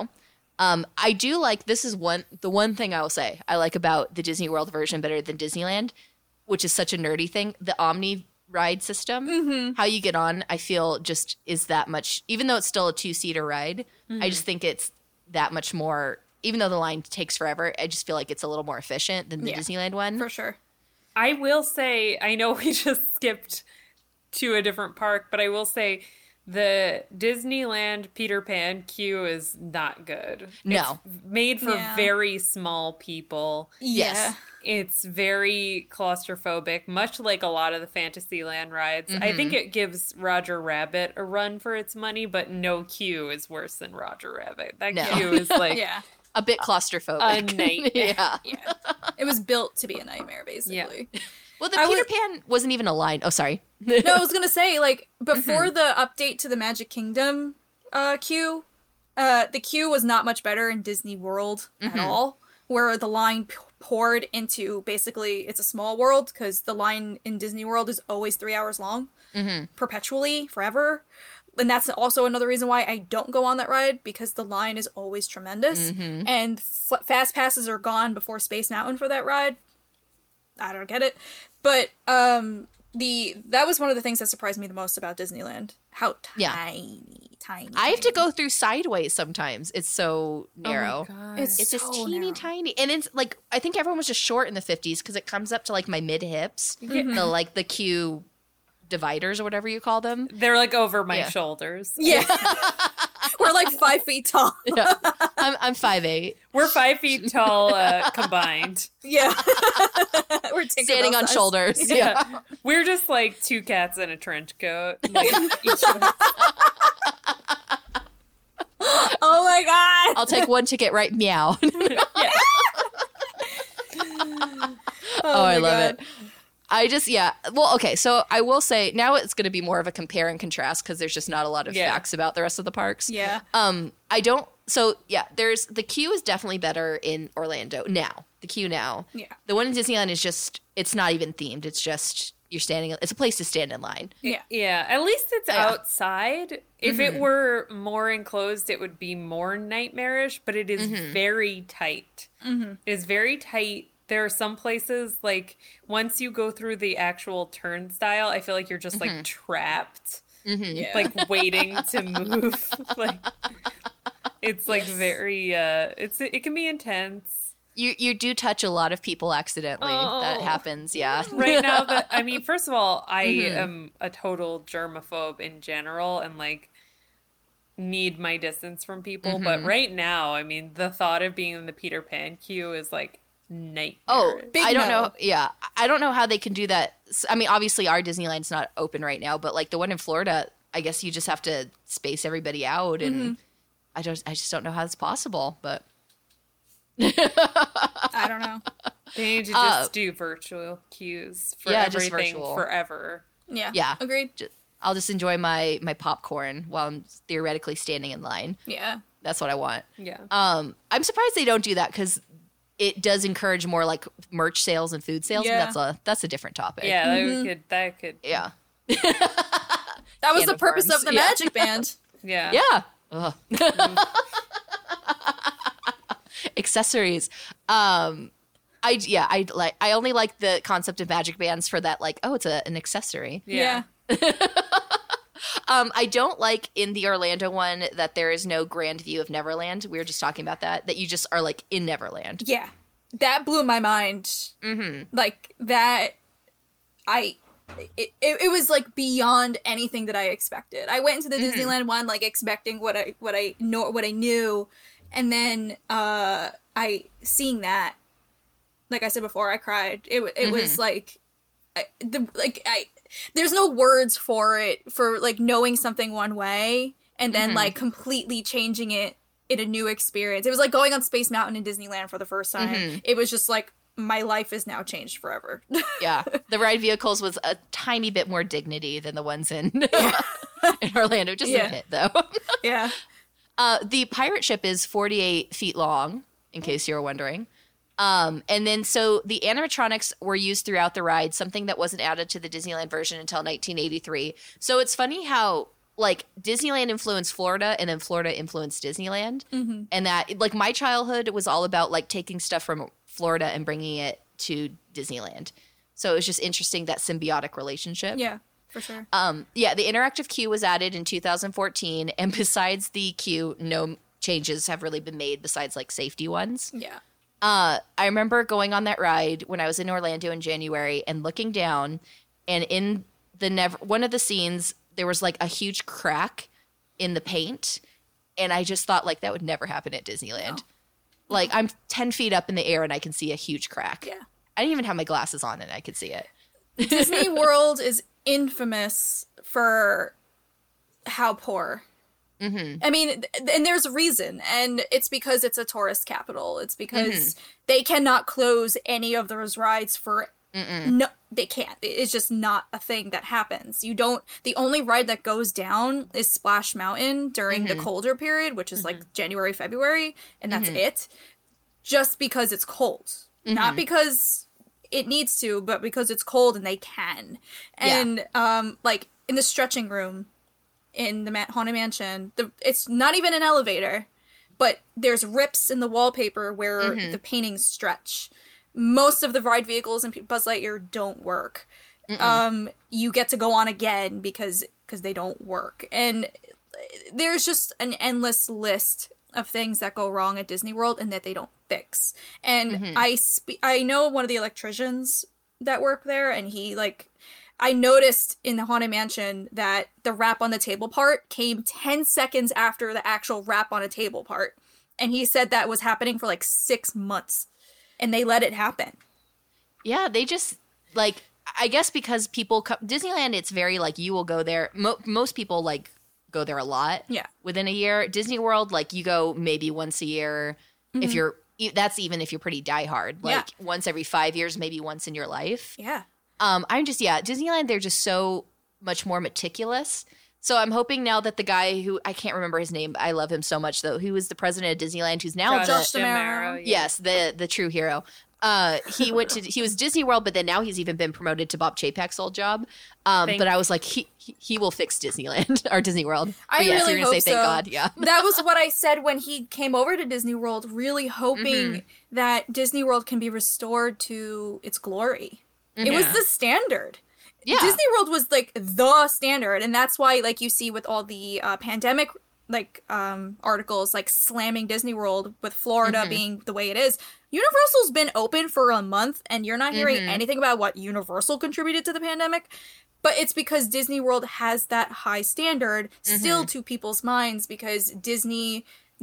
I do like, this is the one thing I will say I like about the Disney World version better than Disneyland, which is such a nerdy thing. The Omni ride system, how you get on, I feel just is that much, even though it's still a 2-seater ride, I just think it's that much more, even though the line takes forever, I just feel like it's a little more efficient than the Disneyland one. For sure. I will say, I know we just skipped to a different park, but I will say the Disneyland Peter Pan queue is not good. No. It's made for very small people. Yes. It's very claustrophobic, much like a lot of the Fantasyland rides. I think it gives Roger Rabbit a run for its money, but no queue is worse than Roger Rabbit. That queue is like a bit claustrophobic. a nightmare. Yeah. It was built to be a nightmare, basically. Well, the Peter Pan wasn't even a line. Oh, sorry. No, I was going to say, like, before the update to the Magic Kingdom queue, the queue was not much better in Disney World at all, where the line poured into, basically, it's a small world, because the line in Disney World is always 3 hours long, perpetually, forever. And that's also another reason why I don't go on that ride, because the line is always tremendous. And fast passes are gone before Space Mountain for that ride. I don't get it. But that was one of the things that surprised me the most about Disneyland. How tiny. I have to go through sideways sometimes. It's so narrow. Oh my God. It's It's so just teeny narrow. tiny. And it's like, I think everyone was just short in the 50s because it comes up to like my mid hips. The queue dividers or whatever you call them. They're like over my Yeah. shoulders. Yeah. We're like 5 feet tall. Yeah. I'm 5'8", We're 5 feet tall combined. Yeah. We're standing on Tinkerbell-sized. shoulders. Yeah. We're just like two cats in a trench coat. Like, each of us. Oh my god. I'll take one ticket right meow. Oh, I my love God. it. I just, yeah. Well, okay. So I will say now it's going to be more of a compare and contrast because there's just not a lot of Yeah. facts about the rest of the parks. Yeah. I don't. So yeah, there's the queue is definitely better in Orlando now. The queue now. Yeah. The one in Disneyland is just, it's not even themed. It's just you're standing. It's a place to stand in line. Yeah. Yeah, at least it's Yeah. outside. If it were more enclosed, it would be more nightmarish, but it is very tight. It is very tight. There are some places, like, once you go through the actual turnstile, I feel like you're just, like, trapped, Yeah. like, waiting to move. Like, it's, like, very, it can be intense. You do touch a lot of people accidentally. That Oh. happens. Yeah. Right now, I mean, first of all, I am a total germaphobe in general and like need my distance from people. But right now, I mean, the thought of being in the Peter Pan queue is like nightmare. Oh, Big I don't no. know. Yeah, I don't know how they can do that. I mean, obviously, our Disneyland's not open right now, but like the one in Florida, I guess you just have to space everybody out, and I just don't know how it's possible. But I don't know. They need to just do virtual queues for Yeah, just everything virtual. forever. Yeah. yeah, Agreed. I'll just enjoy my popcorn while I'm theoretically standing in line. Yeah. That's what I want. Yeah. I'm surprised they don't do that because it does encourage more like merch sales and food sales. Yeah. And that's a different topic. Yeah, that could. Yeah. That was Can the of purpose worms. of the Yeah. Magic Band. Yeah. Yeah. Ugh. Accessories. I only like the concept of magic bands for that, like, oh, it's an accessory. Yeah. I don't like in the Orlando one that there is no grand view of Neverland. We were just talking about that you just are like in Neverland. Yeah. That blew my mind. Mm-hmm. Like that it was like beyond anything that I expected. I went into the Disneyland one like expecting what I knew, and then I seeing that, like I said before, I cried. It was like there's no words for it, for like knowing something one way and then like completely changing it in a new experience. It was like going on Space Mountain in Disneyland for the first time. It was just like my life is now changed forever. Yeah. The ride vehicles was a tiny bit more dignity than the ones in in Orlando. Just a bit though. Yeah. The pirate ship is 48 feet long, in case you were wondering. And then so the animatronics were used throughout the ride, something that wasn't added to the Disneyland version until 1983. So it's funny how like Disneyland influenced Florida and then Florida influenced Disneyland. And that like my childhood was all about like taking stuff from Florida and bringing it to Disneyland. So it was just interesting, that symbiotic relationship. Yeah, for sure. Yeah, the interactive queue was added in 2014. And besides the queue, no changes have really been made besides like safety ones. Yeah. I remember going on that ride when I was in Orlando in January and looking down, and in the one of the scenes there was like a huge crack in the paint, and I just thought like that would never happen at Disneyland. No. Like I'm 10 feet up in the air and I can see a huge crack. Yeah. I didn't even have my glasses on and I could see it. Disney World is infamous for how poor. I mean, and there's a reason, and it's because it's a tourist capital. It's because they cannot close any of those rides for no, they can't. It's just not a thing that happens. You don't. The only ride that goes down is Splash Mountain during the colder period, which is like January, February, and that's it. Just because it's cold, not because it needs to, but because it's cold and they can. And like in the stretching room in the Haunted Mansion, it's not even an elevator, but there's rips in the wallpaper where the paintings stretch. Most of the ride vehicles in Buzz Lightyear don't work. You get to go on again because they don't work. And there's just an endless list of things that go wrong at Disney World and that they don't fix. And I know one of the electricians that work there, and he like I noticed in the Haunted Mansion that the rap on the table part came 10 seconds after the actual rap on a table part. And he said that was happening for like 6 months. And they let it happen. Yeah, they just, like, I guess because people come, Disneyland, it's very, like, you will go there. Most people, like, go there a lot. Yeah. Within a year. Disney World, like, you go maybe once a year. If you're, that's even if you're pretty diehard. Like, once every 5 years, maybe once in your life. Yeah. I'm just, Disneyland, they're just so much more meticulous. So I'm hoping now that the guy who, I can't remember his name, I love him so much though, who was the president of Disneyland, who's now Josh the, D'Amaro. Yeah. yes, the true hero. He was Disney World, but then now he's even been promoted to Bob Chapek's old job. But I was like, he will fix Disneyland or Disney World. I But yes, really you're gonna hope say thank so. God, yeah. That was what I said when he came over to Disney World, really hoping that Disney World can be restored to its glory. It was the standard. Yeah. Disney World was like the standard, and that's why, like, you see with all the pandemic articles like slamming Disney World with Florida being the way it is. Universal's been open for a month, and you're not hearing anything about what Universal contributed to the pandemic. But it's because Disney World has that high standard still to people's minds, because Disney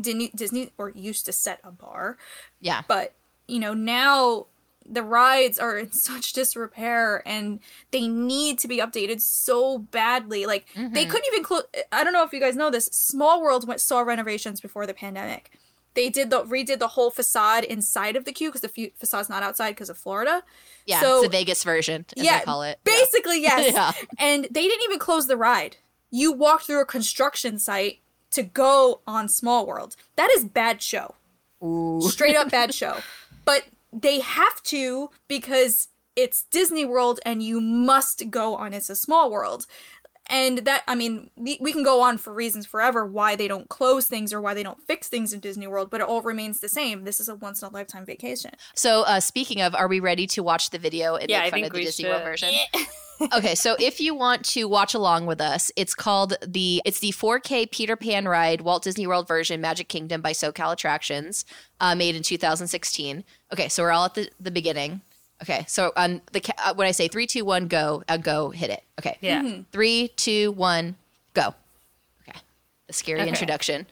or used to set a bar. Yeah. But, you know, now the rides are in such disrepair and they need to be updated so badly. Like, they couldn't even I don't know if you guys know this, Small World saw renovations before the pandemic. They redid the whole facade inside of the queue because the facade's not outside because of Florida. Yeah, So, it's the Vegas version, as they call it. basically, yes. Yeah. And they didn't even close the ride. You walked through a construction site to go on Small World. That is bad show. Ooh. Straight up bad show. But they have to, because it's Disney World and you must go on It's a Small World. And that, I mean, we can go on for reasons forever why they don't close things or why they don't fix things in Disney World, but it all remains the same. This is a once-in-a-lifetime vacation. So, speaking of, are we ready to watch the video and Yeah, make I fun think of the we Disney World should. version? Okay, so if you want to watch along with us, it's the 4K Peter Pan ride Walt Disney World version Magic Kingdom by SoCal Attractions, made in 2016. Okay, so we're all at the beginning. Okay, so on when I say 3, 2, 1, go, go, hit it. Okay. Yeah. 3, 2, 1, go. Okay. The scary Okay. introduction.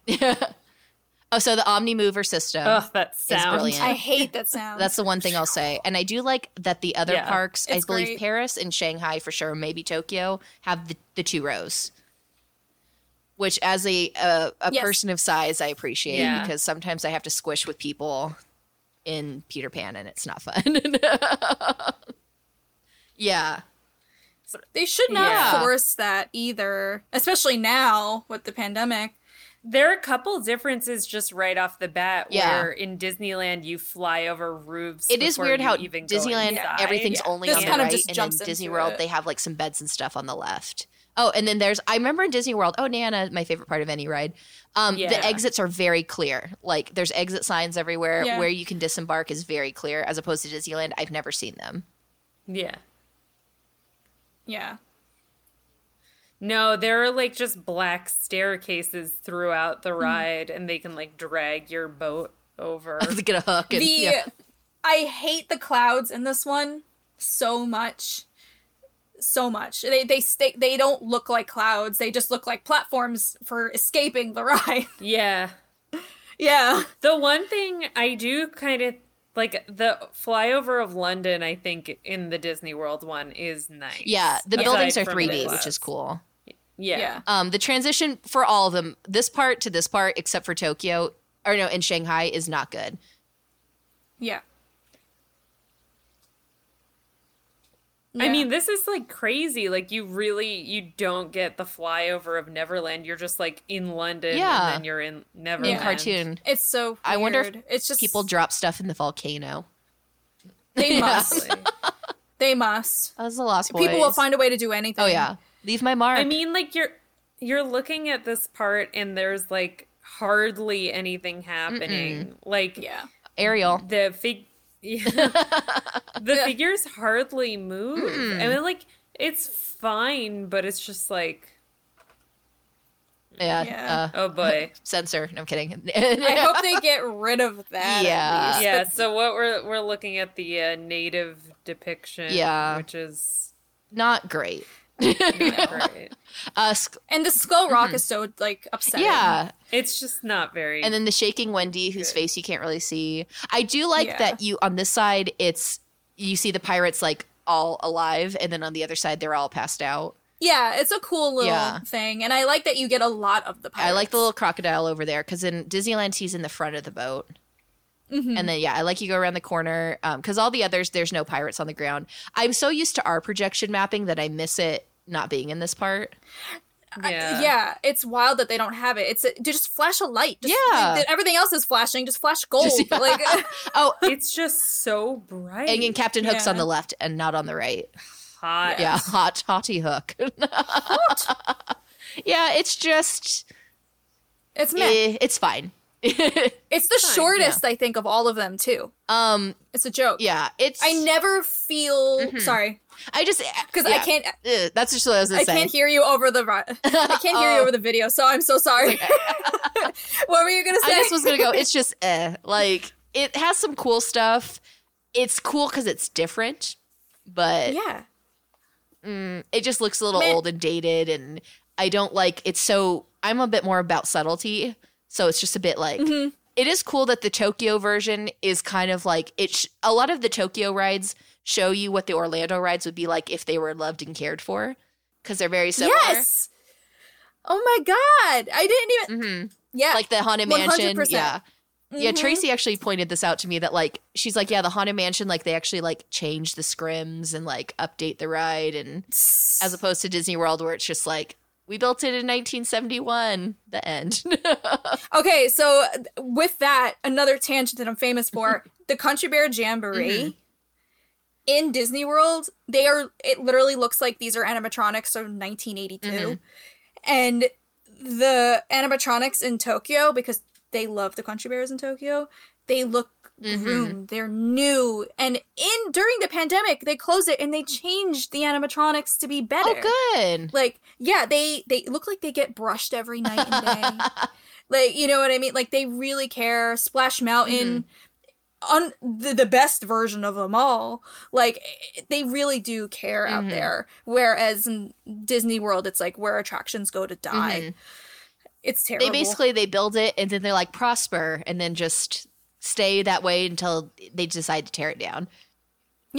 Oh, so the Omni Mover system. Oh, that sound. brilliant. I hate that sound. That's the one thing I'll say. And I do like that the other Yeah. parks, I It's believe great. Paris and Shanghai for sure, maybe Tokyo, have the 2 rows. Which, as a Yes. person of size, I appreciate Yeah. because sometimes I have to squish with people in Peter Pan and it's not fun. Yeah. They should not Yeah. force that either, especially now with the pandemic. There are a couple differences just right off the bat Yeah. where in Disneyland you fly over roofs. It is before weird you how even go Disneyland, inside. everything's only This on the kind of right, just and jumps then Disney into World, it. they have like some beds and stuff on the left. Oh, and then I remember in Disney World, Nana, my favorite part of any ride, the Yeah. exits are very clear. Like, there's exit signs everywhere. Yeah. Where you can disembark is very clear, as opposed to Disneyland, I've never seen them. Yeah. Yeah. No, there are like just black staircases throughout the ride, and they can like drag your boat over. To get a hook. And, I hate the clouds in this one so much. So much. They don't look like clouds. They just look like platforms for escaping the ride. Yeah. Yeah. The one thing I do kind of like, the flyover of London, I think, in the Disney World one is nice. Yeah, the Aside buildings are from 3D, the which is clouds. cool. Yeah. The transition for all of them, this part to this part, except for Tokyo, or no, in Shanghai, is not good. Yeah. I mean, this is like crazy. Like, you don't get the flyover of Neverland. You're just like in London, Yeah. and then you're in Neverland. In cartoon. It's so weird. I wonder if it's just people drop stuff in the volcano. they must. They must. That was the Lost Boys. People will find a way to do anything. Oh yeah, leave my mark. I mean, like, you're looking at this part, and there's like hardly anything happening. Like, Yeah. Ariel. the figures hardly move. I mean, like, it's fine, but it's just like, Yeah. Yeah. oh boy. Censor. No, I'm kidding. I hope they get rid of that. Yeah. At least. Yeah, so what we're looking at the native depiction, Yeah. which is not great. Right. And the Skull Rock is so like upsetting. Yeah. It's just not very. And then the shaking Wendy, whose face you can't really see. I do like that you on this side, you see the pirates like all alive, and then on the other side they're all passed out. Yeah, it's a cool little thing, and I like that you get a lot of the pirates. I like the little crocodile over there because in Disneyland he's in the front of the boat. And then I like you go around the corner because all the others there's no pirates on the ground. I'm so used to our projection mapping that I miss it not being in this part. Yeah, it's wild that they don't have it. They just flash a light. Everything else is flashing. Just flash gold. Like, it's just so bright. And Captain Hook's on the left and not on the right. Hot. Yeah, hottie Hook. Hot. Yeah, it's just. It's meh. It's fine. It's the shortest, I think, of all of them too. It's a joke. Yeah, I never feel sorry. I just because I can't. That's just what I was gonna say. I can't hear you over the. I can't hear you over the video, so I'm so sorry. What were you gonna say? I just was gonna go. It's just like it has some cool stuff. It's cool because it's different, but it just looks a little old and dated, and I don't like. It's so. I'm a bit more about subtlety. So it's just a bit like it is cool that the Tokyo version is kind of like a lot of the Tokyo rides show you what the Orlando rides would be like if they were loved and cared for because they're very similar. Yes. Oh my god, I didn't even. Yeah, like the Haunted Mansion. 100%. Yeah. Yeah, Tracy actually pointed this out to me that like she's like, yeah, the Haunted Mansion, like they actually like change the scrims and like update the ride, and as opposed to Disney World where it's just like. We built it in 1971. The end. Okay, so with that, another tangent that I'm famous for, the Country Bear Jamboree in Disney World, it literally looks like these are animatronics from 1982. And the animatronics in Tokyo, because they love the Country Bears in Tokyo, they look groomed. They're new. And during the pandemic, they closed it and they changed the animatronics to be better. Oh, good. Like, yeah, they look like they get brushed every night and day. Like, you know what I mean? Like, they really care. Splash Mountain, on the best version of them all. Like, they really do care out there. Whereas in Disney World, it's like where attractions go to die. It's terrible. They build it and then they're like prosper and then just stay that way until they decide to tear it down. Yeah.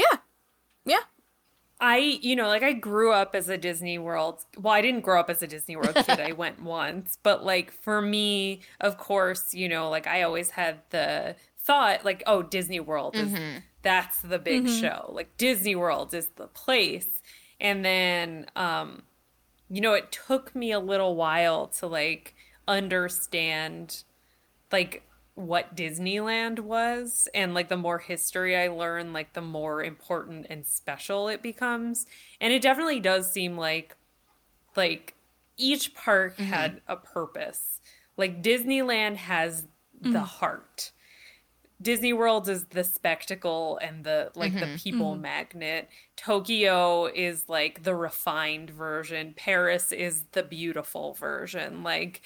I grew up as a Disney World. Well, I didn't grow up as a Disney World kid. I went once. But, like, for me, of course, like, I always had the thought, like, oh, Disney World that's the big show. Like, Disney World is the place. And then, it took me a little while to, like, understand, like, what Disneyland was, and like the more history I learn, like the more important and special it becomes. And it definitely does seem like each park had a purpose. Like Disneyland has the heart. Disney World is the spectacle and the the people magnet. Tokyo is like the refined version. Paris is the beautiful version. Like,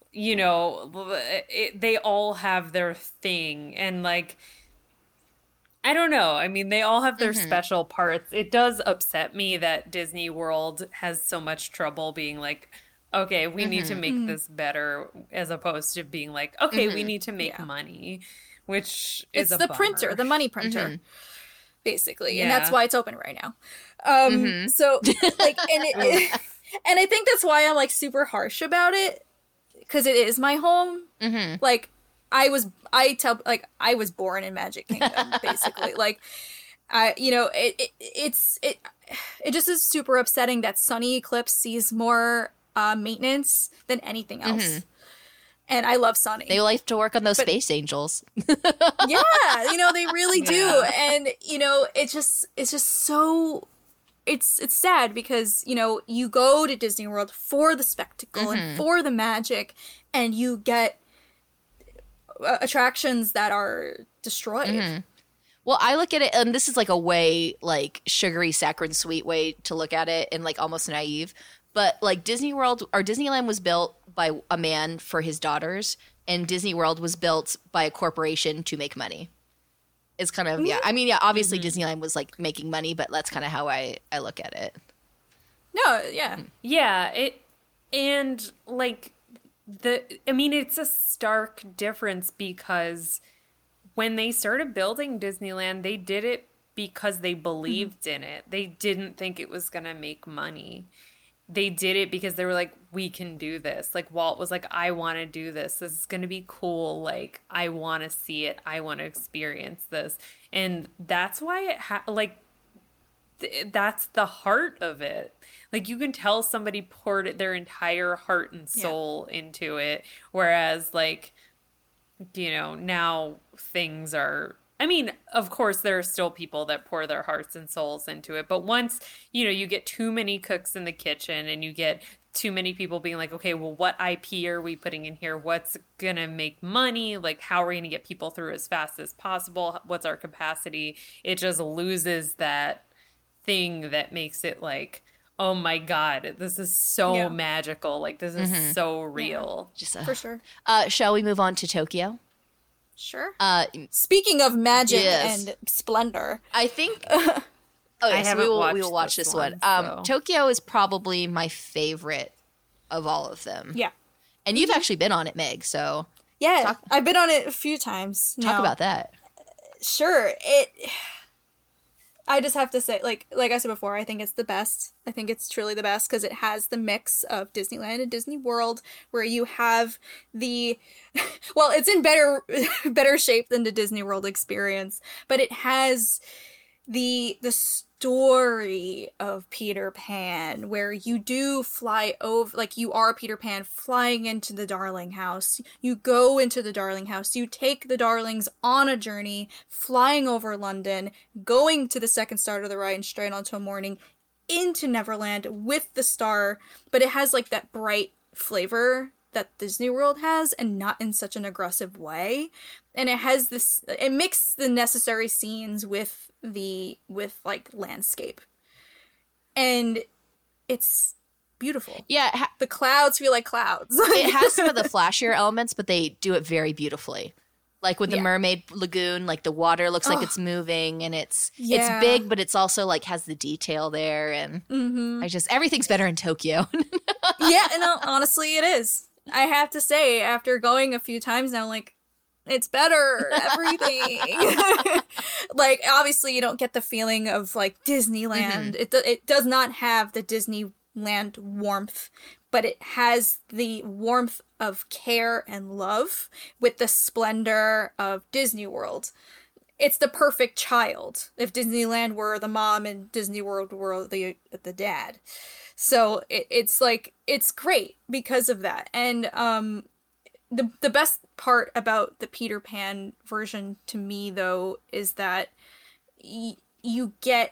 they all have their thing, and like, I don't know. I mean, they all have their special parts. It does upset me that Disney World has so much trouble being like, okay, we need to make this better, as opposed to being like, okay, we need to make money, which is the bummer. Printer, the money printer, basically, and that's why it's open right now. So like, and I think that's why I'm like super harsh about it. Because it is my home. Like, I was born in Magic Kingdom, basically. Like, it just is super upsetting that Sunny Eclipse sees more maintenance than anything else. And I love Sunny. They like to work on those space angels. Yeah, they really do. And, it's just so... It's sad because, you go to Disney World for the spectacle and for the magic, and you get attractions that are destroyed. Well, I look at it, and this is like a way, like, sugary, saccharine, sweet way to look at it, and like almost naive. But like Disney World or Disneyland was built by a man for his daughters, and Disney World was built by a corporation to make money. It's kind of, I mean, obviously Disneyland was like making money, but that's kind of how I look at it. No, yeah. Yeah, and like it's a stark difference because when they started building Disneyland, they did it because they believed in it. They didn't think it was going to make money. They did it because they were like, we can do this. Like Walt was like, I want to do this. This is going to be cool. Like, I want to see it. I want to experience this. And that's why that's the heart of it. Like, you can tell somebody poured their entire heart and soul into it. Whereas, like, you know, now things are, I mean, of course, there are still people that pour their hearts and souls into it. But once, you know, you get too many cooks in the kitchen and you get too many people being like, okay, well, what IP are we putting in here? What's going to make money? Like, how are we going to get people through as fast as possible? What's our capacity? It just loses that thing that makes it like, oh my God, this is so magical. Like, this is so real. Just, For sure. Shall we move on to Tokyo? Sure. Speaking of magic yes. and splendor, I think. Oh, yes, we will watch this one. So. Tokyo is probably my favorite of all of them. yeah. And you've actually been on it, Meg. So Yeah, I've been on it a few times. talk about that. Sure. I just have to say, like I said before, I think it's the best. I think it's truly the best because it has the mix of Disneyland and Disney World, where you have well, it's in better shape than the Disney World experience, but it has the story of Peter Pan, where you do fly over, like you are Peter Pan flying into the Darling house. You go into the Darling house, you take the Darlings on a journey, flying over London, going to the second start of the ride and straight onto morning into Neverland with the star, but it has like that bright flavor that Disney World has, and not in such an aggressive way. And it has this, it mixes the necessary scenes with like landscape, and it's beautiful. Yeah, the clouds feel like clouds. it has some of the flashier elements, but they do it very beautifully. Like with the Mermaid Lagoon, like the water looks like it's moving, and it's big, but it's also like has the detail there, and everything's better in Tokyo. Yeah, and honestly, it is. I have to say, after going a few times now, like, it's better, everything. Like, obviously, you don't get the feeling of, like, Disneyland. It does not have the Disneyland warmth, but it has the warmth of care and love with the splendor of Disney World. It's the perfect child. If Disneyland were the mom and Disney World were the dad. So it's like, it's great because of that. And the best part about the Peter Pan version to me, though, is that you get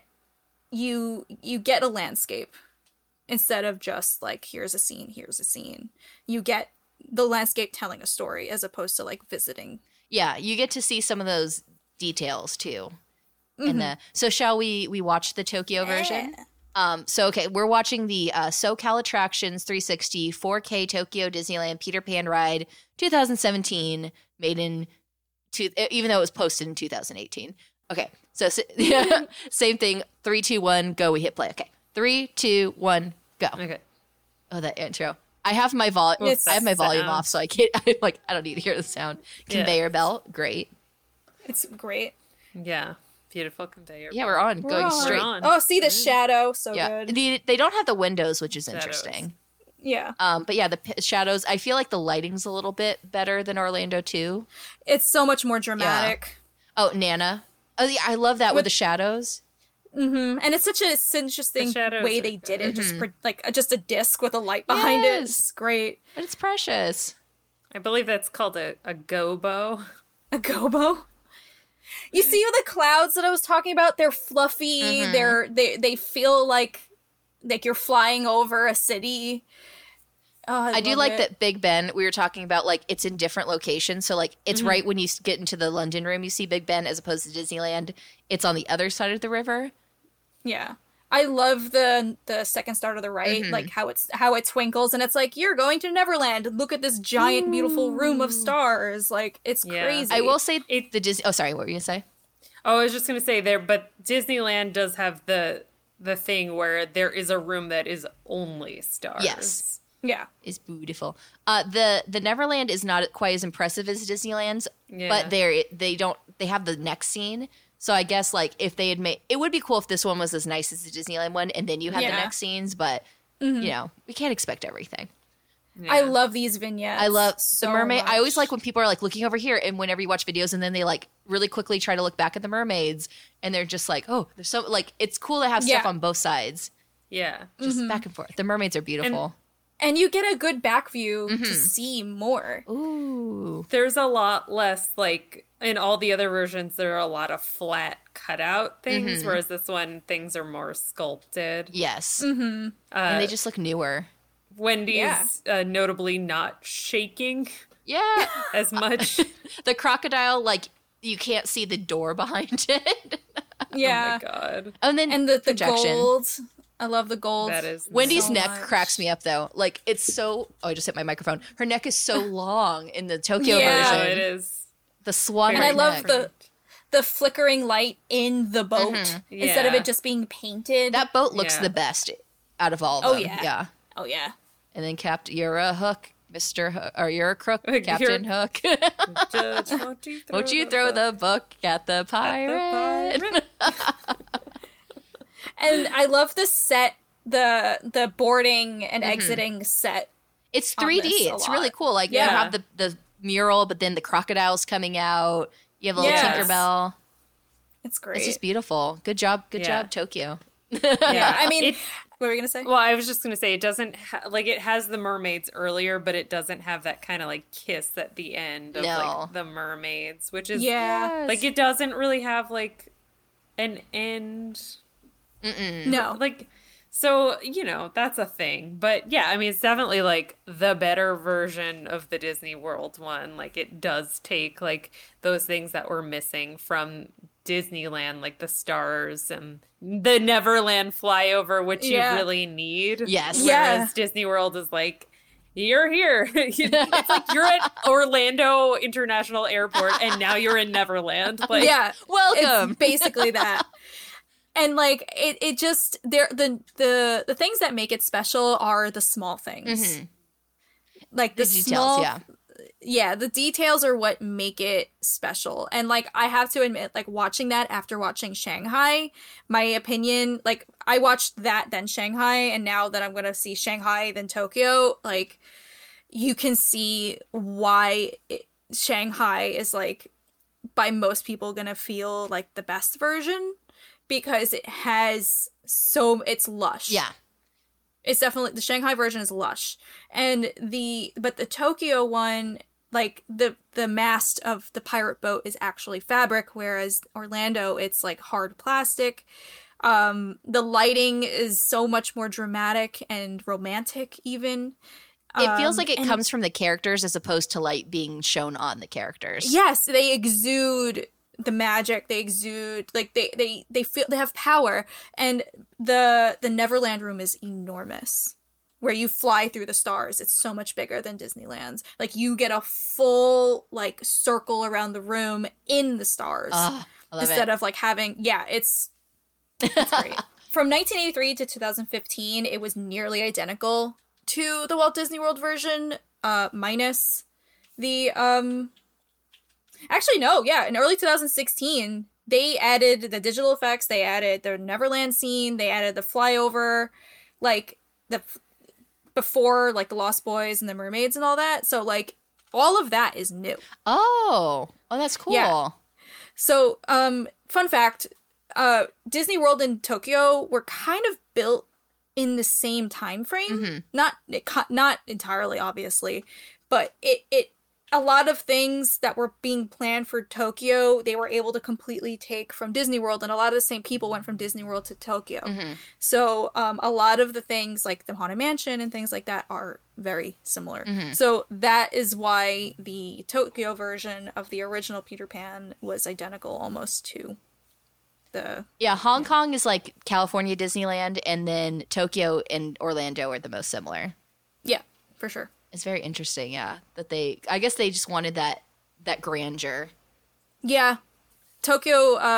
a landscape instead of just like, here's a scene. You get the landscape telling a story as opposed to like visiting. Yeah, you get to see some of those details too. And so shall we watch the Tokyo version? So okay, we're watching the SoCal Attractions 360 4K Tokyo Disneyland Peter Pan ride 2017, made in even though it was posted in 2018. Okay, so same thing. 3, 2, 1, go. We hit play. Okay, 3, 2, 1, go. Okay. Oh, that intro. I have my volume. I have my volume off, so I can't. I don't need to hear the sound. Conveyor belt, great. It's great. Yeah. Beautiful conveyor. Yeah, we're going straight. Oh, see the shadow, so good. They don't have the windows, which is interesting. Yeah. But yeah, the shadows. I feel like the lighting's a little bit better than Orlando 2. It's so much more dramatic. Yeah. Oh, Nana. Oh, yeah, I love that with the shadows. And it's such an interesting way they did it. Just a disc with a light behind it. It's great. But it's precious. I believe that's called a gobo. A gobo? You see the clouds that I was talking about? They're fluffy. They feel like you're flying over a city. Oh, I do like that Big Ben, we were talking about, like, it's in different locations. So, like, it's right when you get into the London room, you see Big Ben, as opposed to Disneyland. It's on the other side of the river. Yeah. I love the second start of the right, like how it twinkles, and it's like, you're going to Neverland. Look at this giant, beautiful room of stars. Like, it's crazy. I will say the Disney. Oh, sorry, what were you gonna say? Oh, I was just gonna say but Disneyland does have the the thing where there is a room that is only stars. Yes. Yeah. Is beautiful. The Neverland is not quite as impressive as Disneyland's, Yeah. but they have the next scene. So I guess like if they had made, it would be cool if this one was as nice as the Disneyland one, and then you had the Yeah. next scenes. But you know, we can't expect everything. Yeah. I love these vignettes. I love so the mermaid. much. I always like when people are like looking over here, and whenever you watch videos, and then they like really quickly try to look back at the mermaids, and they're just like, oh, there's so like it's cool to have stuff Yeah. on both sides, Yeah. just back and forth. The mermaids are beautiful. And you get a good back view to see more. Ooh, There's a lot less, like, in all the other versions, there are a lot of flat cutout things, whereas this one, things are more sculpted. yes, and they just look newer. Wendy's notably not shaking Yeah, as much. the crocodile, like you can't see the door behind it. Yeah. Oh my god. And then And the projection. gold. I love the gold. That is Wendy's so neck much. cracks me up though. Like it's so. Oh, I just hit my microphone. Her neck is so long in the Tokyo Yeah. Oh, version. it is. The swan. And I neck. love the flickering light in the boat instead of Yeah. it just being painted. that boat looks Yeah. the best out of all of Oh, them. yeah. Yeah. Oh yeah. And then Captain, you're a hook, Mr. Hook, or you're a crook, You're- Captain Hook. Judge, won't you throw, Won't you throw the book at the pirate? And I love the set, the boarding and exiting set. It's On 3D. this a It's lot. really cool. Like you Yeah. have the mural, but then the crocodiles coming out. You have a little Yes. Tinkerbell. It's great. It's just beautiful. Good job. Good Yeah. job, Tokyo. yeah. I mean, It- what were we gonna say? Well, I was just gonna say it doesn't like it has the mermaids earlier, but it doesn't have that kind of like kiss at the end of No. like the mermaids, which is Yeah. like it doesn't really have like an end. No. Like, so you know that's a thing, but yeah, I mean it's definitely like the better version of the Disney World one. Like it does take like those things that were missing from Disneyland, like the stars and the Neverland flyover, which Yeah. you really need. Yes. Yeah. Whereas Disney World is like, you're here. It's like you're at Orlando International Airport and now you're in Neverland. Like, Yeah. Welcome. It's basically that. And like it just the things that make it special are the small things. Like the The details, small yeah. yeah, the details are what make it special. And like I have to admit, like watching that after watching Shanghai, my opinion, like I watched that then Shanghai, and now that I'm gonna see Shanghai then Tokyo, like you can see why Shanghai is like by most people gonna feel like the best version, because it has it's lush. Yeah. It's definitely the Shanghai version is lush. And but the Tokyo one, like the mast of the pirate boat is actually fabric, whereas Orlando it's like hard plastic. The lighting is so much more dramatic and romantic even. It feels like it and- comes from the characters as opposed to like being shown on the characters. Yes, they exude the magic. They exude like they feel they have power. And the Neverland room is enormous, where you fly through the stars. It's so much bigger than Disneyland's. Like you get a full like circle around the room in the stars Ah, I love instead it. of like having it's great. From 1983 to 2015, it was nearly identical to the Walt Disney World version, minus the Actually, no, yeah. In early 2016, they added the digital effects, they added the Neverland scene, they added the flyover, like before like the Lost Boys and the mermaids and all that. So like all of that is new. Oh, that's cool. Yeah. So, fun fact, Disney World and Tokyo were kind of built in the same time frame. Not entirely, obviously, but it a lot of things that were being planned for Tokyo, they were able to completely take from Disney World, and a lot of the same people went from Disney World to Tokyo. So, a lot of the things like the Haunted Mansion and things like that are very similar. So that is why the Tokyo version of the original Peter Pan was identical almost to the Yeah, Hong Kong is like California Disneyland, and then Tokyo and Orlando are the most similar. yeah, for sure. It's very interesting, yeah. That I guess they just wanted that grandeur. Yeah. Tokyo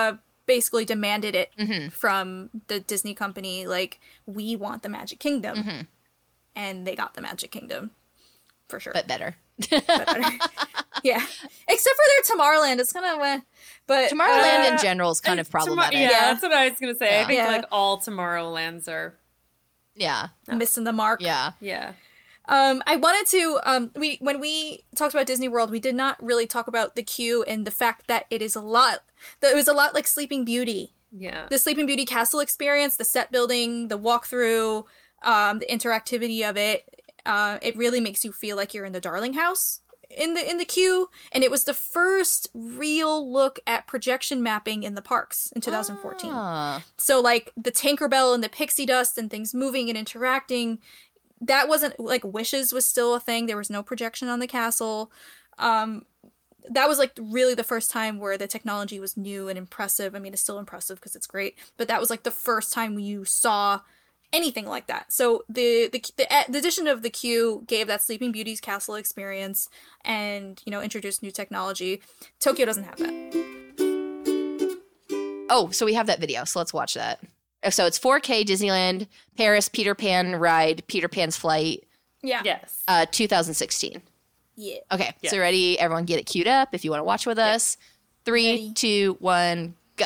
basically demanded it from the Disney company, like, we want the Magic Kingdom. And they got the Magic Kingdom, for sure. But better. Yeah. Except for their Tomorrowland. It's kind of but Tomorrowland in general is kind of problematic. Yeah, that's what I was going to say. Yeah. I think Yeah. like all Tomorrowlands are, Yeah. missing the mark. Yeah. yeah. I wanted to when we talked about Disney World, we did not really talk about the queue and the fact that it was a lot like Sleeping Beauty. Yeah. The Sleeping Beauty castle experience, the set building, the walkthrough, the interactivity of it. It really makes you feel like you're in the Darling House in the queue, and it was the first real look at projection mapping in the parks in 2014. Ah. So like the Tinkerbell and the pixie dust and things moving and interacting, that wasn't like Wishes was still a thing. There was no projection on the castle. That was like really the first time where the technology was new and impressive. I mean, it's still impressive because it's great, but that was like the first time you saw anything like that. So the addition of the queue gave that Sleeping Beauty's castle experience and, you know, introduced new technology. Tokyo doesn't have that. Oh, so we have that video. So let's watch that. So it's 4K Disneyland Paris Peter Pan ride, Peter Pan's Flight, Yeah. Yes. 2016. Yeah. Okay, Yes. so ready? Everyone get it queued up if you want to watch with us. 3, Ready. 2, 1, go.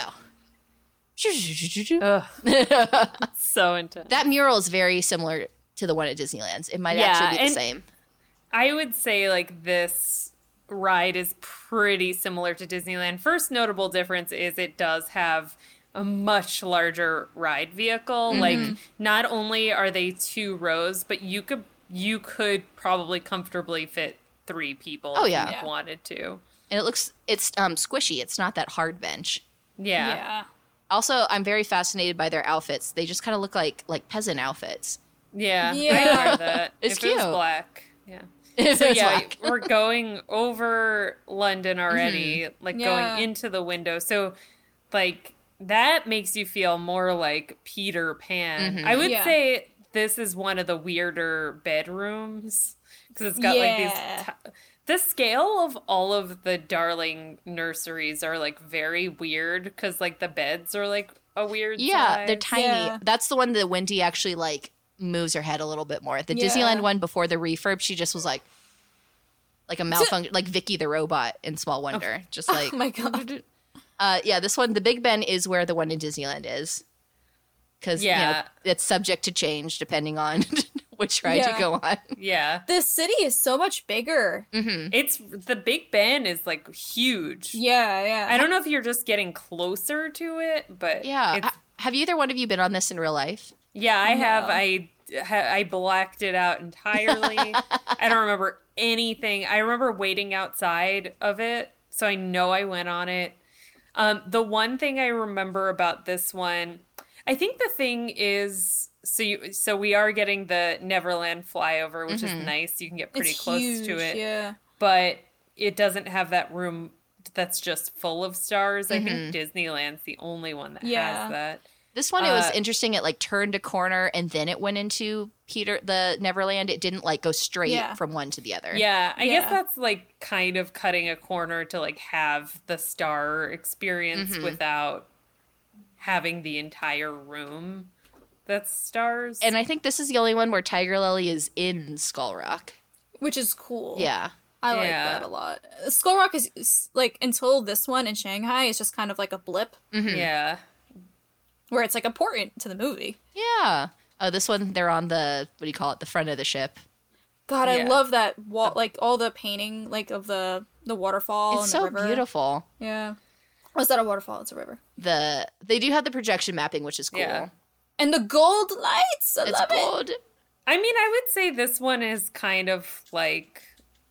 Ugh. So intense. That mural is very similar to the one at Disneyland's. It might Yeah, actually be the and- same. I would say like this ride is pretty similar to Disneyland. First notable difference is it does have a much larger ride vehicle. Like not only are they 2 rows, but you could probably comfortably fit 3 people Oh, if yeah. you wanted to. And it's squishy. It's not that hard bench. Yeah. Also, I'm very fascinated by their outfits. They just kind of look like peasant outfits. Yeah. Yeah. I admire that. It's if it was cute. black. Yeah. If So it's yeah, black. we're going over London already, like Yeah. going into the window. So like that makes you feel more like Peter Pan. I would Yeah. say this is one of the weirder bedrooms because it's got like Yeah. these the scale of all of the Darling nurseries are like very weird because like the beds are like a weird Yeah, they're size. tiny. Yeah. That's the one that Wendy actually like moves her head a little bit more. The Yeah. Disneyland one before the refurb, she just was like a malfunction, like Vicky the robot in Small Wonder, just like Oh my god. yeah. This one, the Big Ben, is where the one in Disneyland is, because Yeah. it's subject to change depending on which ride Yeah. you go on. Yeah. The city is so much bigger. It's the Big Ben is like huge. Yeah, yeah. I don't know if you're just getting closer to it, but Yeah. it's, Have either one of you been on this in real life? yeah, I have. No. I blacked it out entirely. I don't remember anything. I remember waiting outside of it, so I know I went on it. The one thing I remember about this one, I think the thing is, so we are getting the Neverland flyover, which is nice. You can get pretty It's close huge, to it, Yeah. but it doesn't have that room that's just full of stars. I think Disneyland's the only one that Yeah. has that. This one, it was interesting. It like turned a corner and then it went into the Neverland. It didn't like go straight Yeah. from one to the other. Yeah, I Yeah. guess that's like kind of cutting a corner to like have the star experience without having the entire room that's stars. And I think this is the only one where Tiger Lily is in Skull Rock. Which is cool. Yeah. I like Yeah. that a lot. Skull Rock is like, until this one in Shanghai, it's just kind of like a blip yeah. where it's like important to the movie. Yeah. Oh, this one, they're on the, what do you call it? The front of the ship. God, I Yeah. love that wall, like all the painting, like of the waterfall It's and so the river. beautiful. Yeah. Oh, is that a waterfall? It's a river. They do have the projection mapping, which is cool. Yeah. And the gold lights. I It's love it. gold. I mean, I would say this one is kind of like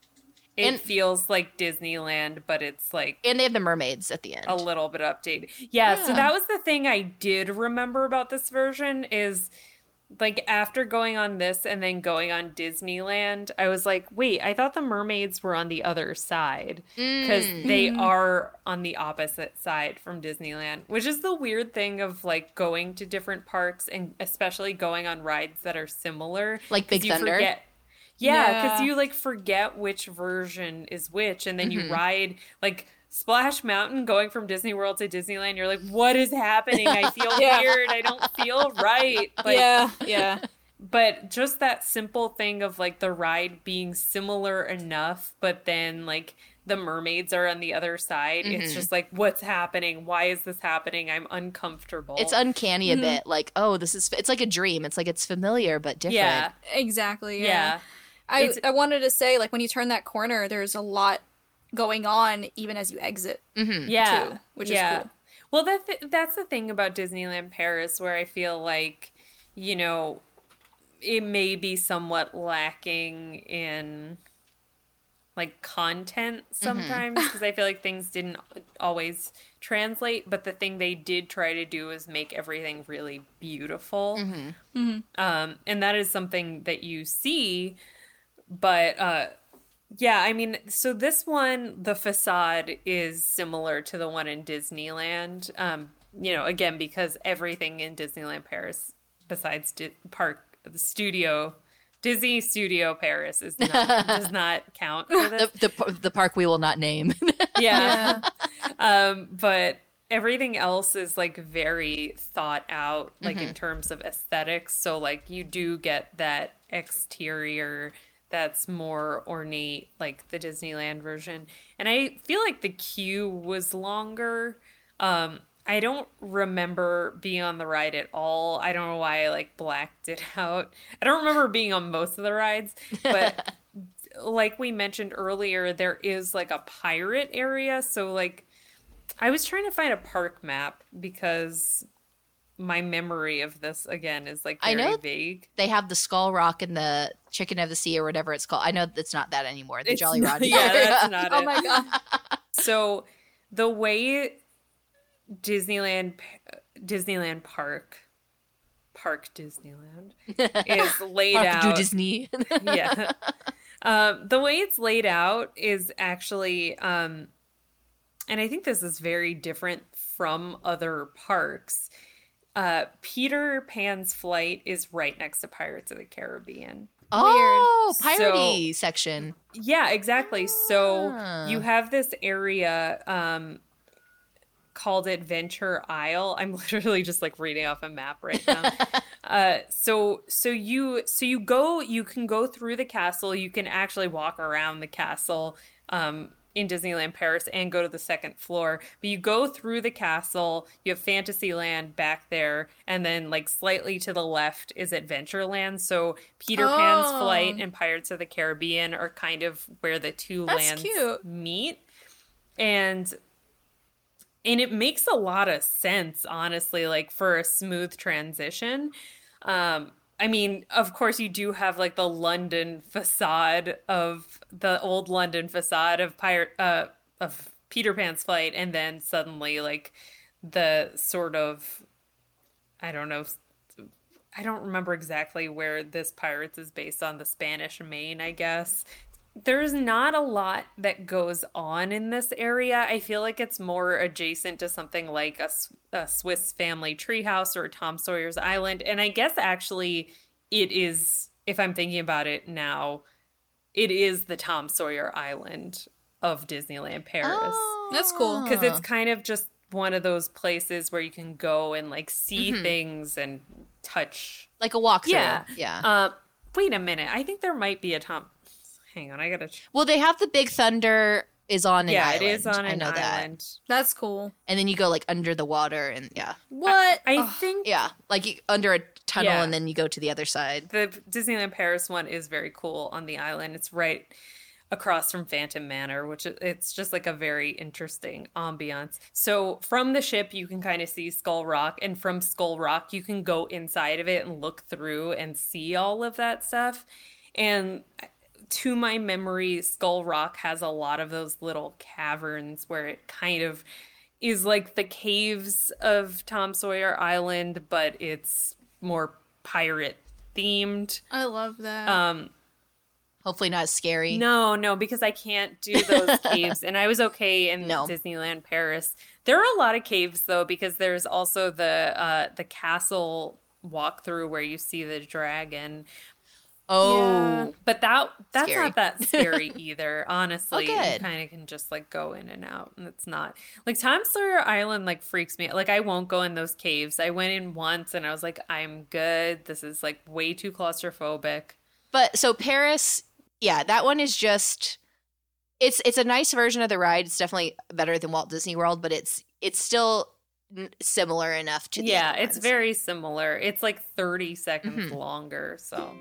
it And- feels like Disneyland, but it's like And they have the mermaids at the end. a little bit updated. Yeah, so that was the thing I did remember about this version is like after going on this and then going on Disneyland, I was like, wait, I thought the mermaids were on the other side because they are on the opposite side from Disneyland, which is the weird thing of like going to different parks and especially going on rides that are similar. Like 'cause Big you Thunder? forget- Yeah, because Yeah. you like forget which version is which, and then you ride like Splash Mountain going from Disney World to Disneyland, you're like, what is happening? I feel Yeah. weird. I don't feel right. Like, yeah. but just that simple thing of like the ride being similar enough, but then like the mermaids are on the other side. It's just like, what's happening? Why is this happening? I'm uncomfortable. It's uncanny a bit. Like, oh, it's like a dream. It's like it's familiar but different. Yeah. Exactly. Yeah. I wanted to say, like, when you turn that corner, there's a lot going on even as you exit. Yeah. Too, which is cool. Well, that's the thing about Disneyland Paris, where I feel like, you know, it may be somewhat lacking in like content sometimes, because I feel like things didn't always translate, but the thing they did try to do is make everything really beautiful. And that is something that you see, but yeah, I mean, so this one, the facade is similar to the one in Disneyland. You know, again, because everything in Disneyland Paris besides Disney Studio Paris does not count for this. The park we will not name. Yeah. But everything else is like very thought out, like in terms of aesthetics. So like you do get that exterior that's more ornate, like the Disneyland version. And I feel like the queue was longer. I don't remember being on the ride at all. I don't know why I like blacked it out. I don't remember being on most of the rides, but like we mentioned earlier, there is like a pirate area. So like I was trying to find a park map because my memory of this again is like very vague. They have the Skull Rock and the Chicken of the Sea or whatever it's called. I know it's not that anymore. The Jolly Roger. Yeah, that's not it. Oh my god. So the way Disneyland Park Disneyland is laid Park out. du Disney. Yeah. The way it's laid out is actually, and I think this is very different from other parks. Peter Pan's Flight is right next to Pirates of the Caribbean. Oh, piratey section. Yeah, exactly. So you have this area called Adventure Isle. I'm literally just like reading off a map right now. So you can go through the castle. You can actually walk around the castle in Disneyland Paris and go to the second floor. But you go through the castle, you have Fantasyland back there, and then like slightly to the left is Adventureland. So Peter Pan's Flight and Pirates of the Caribbean are kind of where the two lands meet. And it makes a lot of sense, honestly, like for a smooth transition. I mean, of course, you do have like the London facade of the old London facade of Peter Pan's Flight, and then suddenly like the sort of, I don't know, I don't remember exactly where this Pirates is based on, the Spanish Main, I guess. There's not a lot that goes on in this area. I feel like it's more adjacent to something like a Swiss Family Treehouse or Tom Sawyer's Island. And I guess actually it is, if I'm thinking about it now, it is the Tom Sawyer Island of Disneyland Paris. Oh, that's cool. Because it's kind of just one of those places where you can go and like see things and touch. Like a walkthrough. Yeah. Wait a minute. I think there might be a Tom... Hang on, I gotta... Well, they have the Big Thunder is on an island. Yeah, it is on an island. island. That's cool. And then you go like under the water and What? I think... Yeah, like under a tunnel Yeah. and then you go to the other side. The Disneyland Paris one is very cool on the island. It's right across from Phantom Manor, which it's just like a very interesting ambiance. So from the ship, you can kind of see Skull Rock, and from Skull Rock, you can go inside of it and look through and see all of that stuff. And to my memory, Skull Rock has a lot of those little caverns where it kind of is like the caves of Tom Sawyer Island, but it's more pirate themed. I love that. Hopefully not as scary. No, because I can't do those caves, and I was okay in Disneyland Paris. There are a lot of caves though, because there's also the castle walkthrough where you see the dragon. Oh, But that's Scary. not that scary either, honestly. Oh, good. You kind of can just like go in and out, and it's not like Tom Sawyer Island like freaks me out. Like I won't go in those caves. I went in once and I was like, I'm good. This is like way too claustrophobic. but so Paris, yeah, that one is just it's a nice version of the ride. It's definitely better than Walt Disney World, but it's still similar enough to the other It's ones. very similar. It's like 30 seconds Mm-hmm. longer. So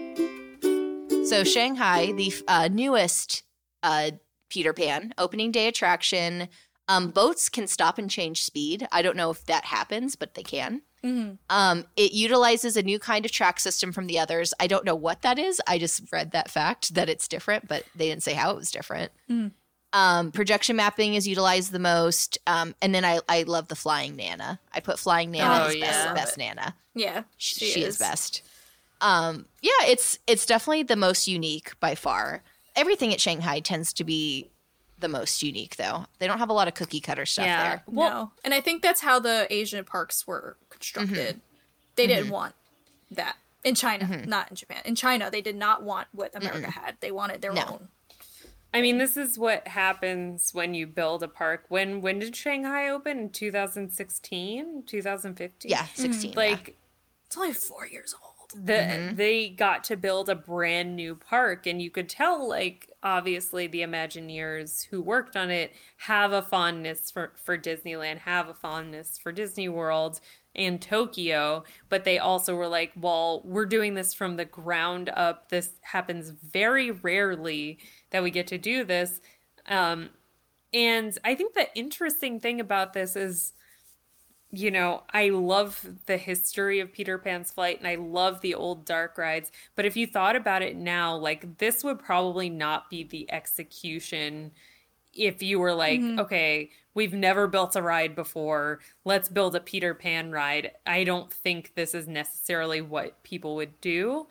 So Shanghai, the newest Peter Pan opening day attraction, boats can stop and change speed. I don't know if that happens, but they can. It utilizes a new kind of track system from the others. I don't know what that is. I just read that fact that it's different, but they didn't say how it was different. Projection mapping is utilized the most. And then I love the Flying Nana. I put Flying Nana Oh, as yeah. best Nana. Yeah, She is best. Yeah, it's definitely the most unique by far. Everything at Shanghai tends to be the most unique, though. They don't have a lot of cookie cutter stuff there. No. And I think that's how the Asian parks were constructed. They didn't want that. In China, not in Japan. In China, they did not want what America had. They wanted their own. I mean, this is what happens when you build a park. When did Shanghai open? In 2016? 2015? Yeah, 16. Like It's only 4 years old. they got to build a brand new park, and you could tell, like, obviously the Imagineers who worked on it have a fondness for Disneyland, have a fondness for Disney World and Tokyo, but they also were like, well, we're doing this from the ground up. This happens very rarely that we get to do this. And I think the interesting thing about this is, you know, I love the history of Peter Pan's Flight and I love the old dark rides. But if you thought about it now, like, this would probably not be the execution if you were like, okay, we've never built a ride before. Let's build a Peter Pan ride. I don't think this is necessarily what people would do.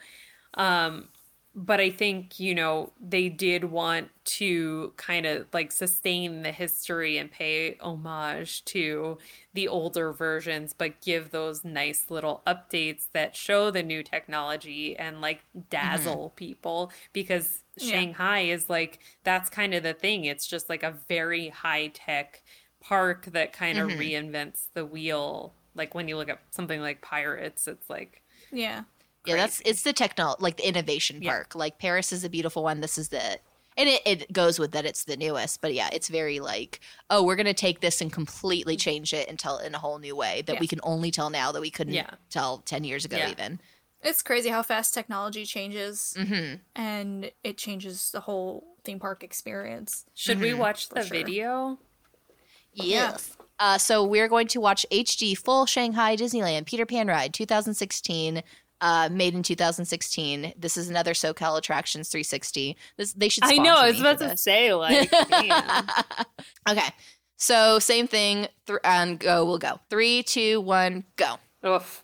But I think, you know, they did want to kind of like sustain the history and pay homage to the older versions, but give those nice little updates that show the new technology and like dazzle people, because Shanghai is like, that's kind of the thing. It's just like a very high tech park that kind of reinvents the wheel. Like when you look at something like Pirates, it's like, Yeah. Yeah, it's the like the innovation park. Like Paris is a beautiful one. This is and it goes with that it's the newest. But yeah, it's very like, oh, we're gonna take this and completely change it and tell it in a whole new way that we can only tell now that we couldn't tell 10 years ago even. It's crazy how fast technology changes, and it changes the whole theme park experience. should we watch the video? Yes. So we're going to watch HD Full Shanghai Disneyland Peter Pan Ride 2016. Made in 2016. This is another SoCal Attractions 360. They should. I know. I was sponsor me about for to this. say, like, man. Okay, so same thing. And go. We'll go. 3, 2, 1, go. Oof.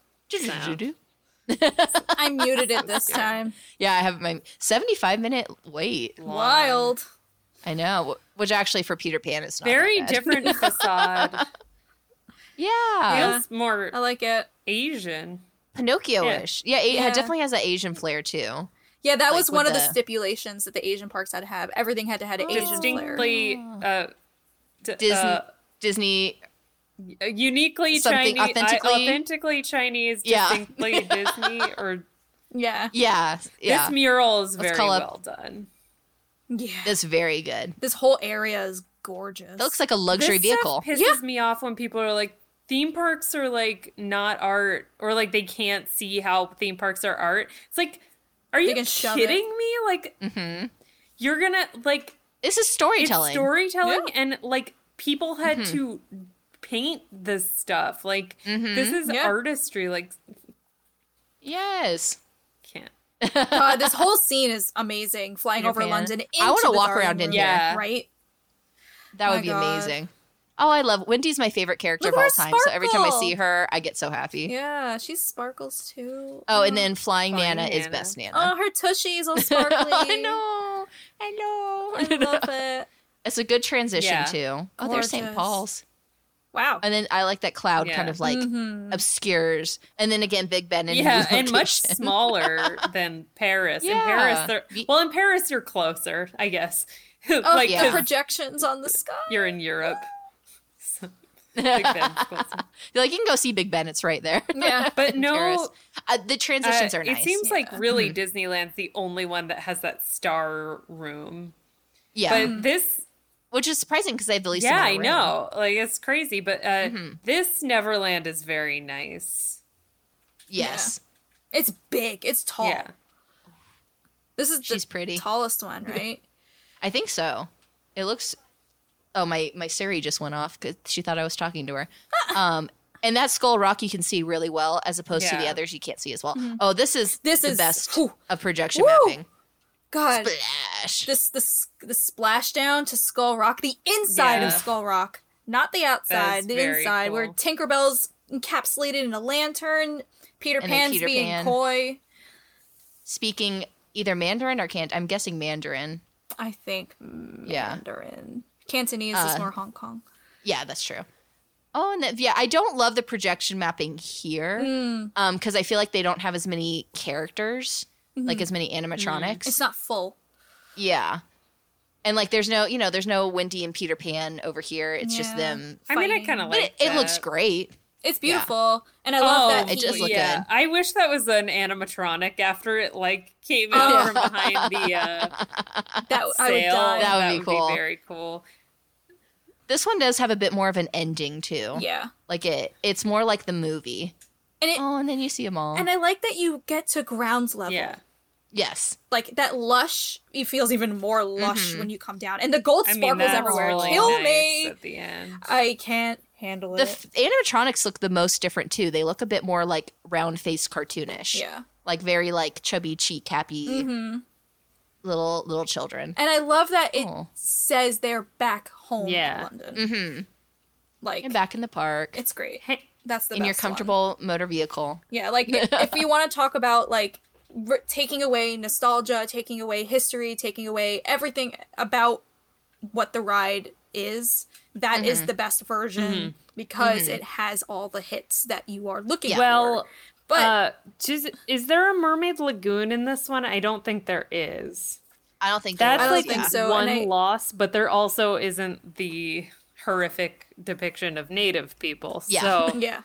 I muted it this time. Yeah, I have my 75-minute wait. Wild. I know, which actually for Peter Pan is not Very that bad. different facade. Yeah, Feels more I like it. Asian. Pinocchio-ish. Yeah, it Yeah. definitely has that Asian flair too. Yeah, that Like was one with of the the- stipulations that the Asian parks had to have. Everything had to have an Asian flair. Distinctly, Disney. uniquely Something Chinese, authentically- authentically Chinese, Yeah. distinctly Disney. Or Yeah. Yeah, this mural is very call up- well done. Yeah. it's very good. This whole area is gorgeous. It looks like a luxury This vehicle. stuff pisses me off when people are like, theme parks are like not art, or like they can't see how theme parks are art. It's like, are you can shove kidding me? Like, you're gonna like, This is storytelling. it's storytelling, and like people had to paint this stuff. Like, this is Yeah. artistry. Like, Yes. can't. God, this whole scene is amazing. Flying Peter over Pan. London. I want to walk around in here. here. Right? That would My be God. amazing. Oh, I love Wendy's my favorite character Look of all at her time. So every time I sparkle. see her, I get so happy. Yeah, she sparkles too. Oh, and then Flying Flying Nana is Nana. best Nana. Oh, her tushy's all sparkly. I know. I love it. It's a good transition Yeah. too. Oh, there's St. Gorgeous. Paul's. Wow. And then I like that Cloud Yeah. kind of like obscures. And then again, Big Ben and Yeah, new and much location. smaller than Paris. In Yeah. Paris, in Paris you're closer, I guess. Oh, like yeah. the projections on the sky. you're in Europe. So, Big Ben's closer. You're like, you can go see Big Ben. It's right there. Yeah. But no, Paris. The transitions are nice. It seems like really Disneyland's the only one that has that star room. yeah. But this, Which is surprising because they have the least yeah, amount I of room. know. Like, it's crazy. But this Neverland is very nice. Yes. It's big. It's tall. Yeah. This is She's the pretty. tallest one, right? I think so. It looks. Oh, my Siri just went off because she thought I was talking to her. And that Skull Rock you can see really well, as opposed to the Yeah. others you can't see as well. Oh, this is This the is- best whew. of projection Woo! mapping. God. Splash. The splashdown to Skull Rock, the inside of Yeah. Skull Rock, not the outside, is the very inside, where cool. Tinkerbell's encapsulated in a lantern, Peter And then Pan's Peter being Pan. coy. Speaking either Mandarin or I'm guessing Mandarin. I think Yeah. Mandarin. Cantonese is more Hong Kong. Yeah, that's true. Oh, and yeah, I don't love the projection mapping here because I feel like they don't have as many characters, like as many animatronics. It's not full. Yeah. And like there's no Wendy and Peter Pan over here. It's just Yeah. them. I mean, I Fighting. kind of But like it looks that. great. It's beautiful, and I love that it does look yeah. good. I wish that was an animatronic after it like came in from behind the that I would sail. die. That would be cool. very cool. This one does have a bit more of an ending too. Yeah, Like it's more like the movie. and And then you see them all. and I like that you get to grounds level. Yeah. Yes. Like that lush, it feels even more lush when you come down, and the gold I mean, sparkles that's everywhere. really Kill nice me! at the end. I can't handle The it. animatronics look the most different too. They look a bit more like round faced cartoonish. Yeah. Like very like chubby cheek happy little children. And I love that it Oh. says they're back home Yeah. in London. Like, And back in the park. it's great. Hey, That's the In your best one. comfortable motor vehicle. Yeah, like if we want to talk about like taking away nostalgia, taking away history, taking away everything about what the ride is, that is the best version because it has all the hits that you are looking for. well, But is there a Mermaid Lagoon in this one? I don't think there is. I don't think That's I don't like think so, one and I- loss, but there also isn't the horrific depiction of native people. Yeah. So yeah,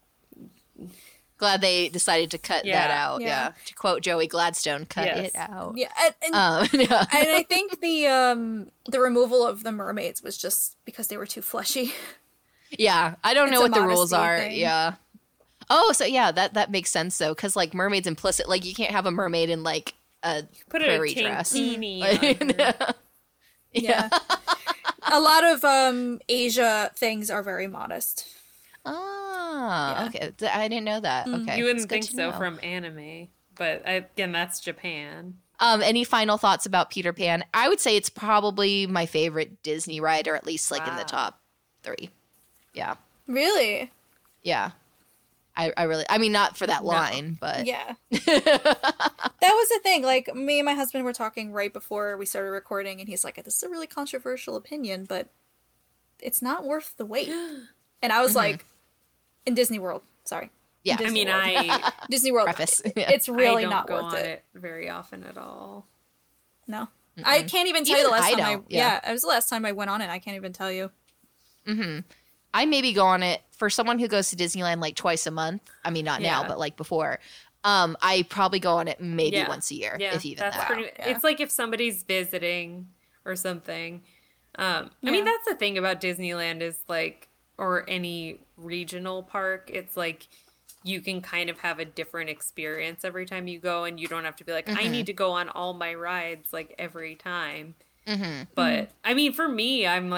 glad they decided to cut that Yeah. out. Yeah. Yeah. To quote Joey Gladstone, cut Yes. it out. yeah, and Yeah. and I think the removal of the mermaids was just because they were too fleshy. Yeah, I don't know It's a what the rules modesty are. thing. Yeah. Oh, so yeah, that makes sense though, because like mermaids implicit, like you can't have a mermaid in like a put a prairie dress. tankini Like, on her. Yeah. A lot of Asia things are very modest. Ah, Yeah. okay. I didn't know that. Okay, You It's wouldn't good think to so know. from anime, but again, that's Japan. Any final thoughts about Peter Pan? I would say it's probably my favorite Disney ride, or at least like in the Wow. top 3. Yeah, Really? yeah. I really, I mean, not for that line, but Yeah. That was the thing. Like, me and my husband were talking right before we started recording, and he's like, this is a really controversial opinion, but it's not worth the wait. And I was like, in Disney World. Sorry. yeah. Disney I mean, World. I Disney World. Preface. Yeah. It's really I don't not go worth on it. very often at all. No. I can't even tell you the Even last I time don't, yeah. it was the last time I went on it. I can't even tell you. I maybe go on it for someone who goes to Disneyland like twice a month. I mean, not now, Yeah. but like before. I probably go on it maybe Yeah. once a year, Yeah, if even that's that. pretty. Yeah. It's like if somebody's visiting or something. I Yeah. mean, that's the thing about Disneyland is like, or any regional park. It's like you can kind of have a different experience every time you go, and you don't have to be like, I need to go on all my rides like every time. But I mean, for me, I'm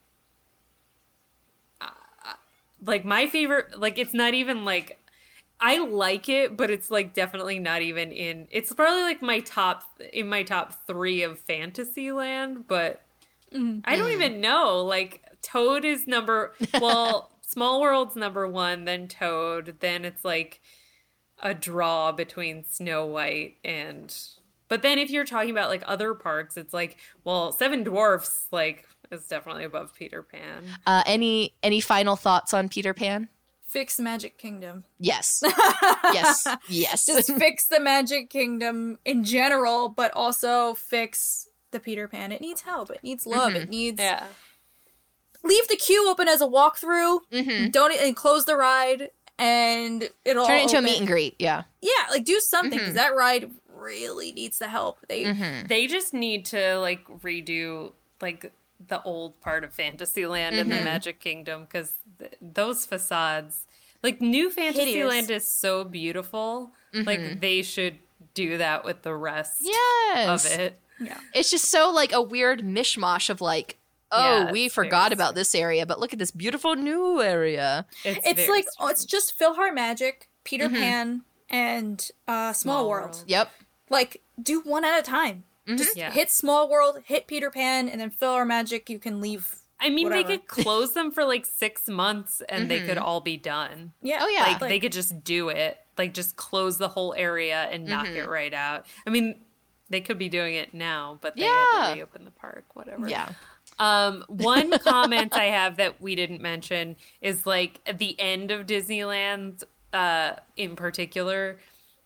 like my favorite. Like, it's not even like. I like it, but it's like definitely not even in. It's probably like my top 3 of Fantasyland, but I don't even know. Like Toad is Small World's number 1, then Toad, then it's like a draw between Snow White and. But then if you're talking about like other parks, it's like, well, Seven Dwarfs, like is definitely above Peter Pan. Any final thoughts on Peter Pan? Fix Magic Kingdom. Yes. Yes. Just fix the Magic Kingdom in general, but also fix the Peter Pan. It needs help. It needs love. It needs... Yeah. Leave the queue open as a walkthrough. Don't and close the ride, and it'll Turn it into open. a meet and greet. Yeah. Yeah, like do something because that ride really needs the help. They just need to like redo like the old part of Fantasyland and the Magic Kingdom because those facades, like new Fantasyland is so beautiful. Like they should do that with the rest Yes. of it. Yeah. It's just so like a weird mishmash of like, oh, Yeah, we it's forgot very about this area, but look at this beautiful new area. It's very like strange. it's just Philhar Magic, Peter Pan, and Small World. Yep. Like do one at a time. Just Yeah. hit Small World, hit Peter Pan, and then Philhar Magic. You can leave. I mean, whatever. they could close them for like 6 months and they could all be done. Yeah. Oh, yeah. Like they could just do it. Like just close the whole area and knock it right out. I mean, they could be doing it now, but they had Yeah. to reopen the park, whatever. Yeah. One comment I have that we didn't mention is like at the end of Disneyland, in particular.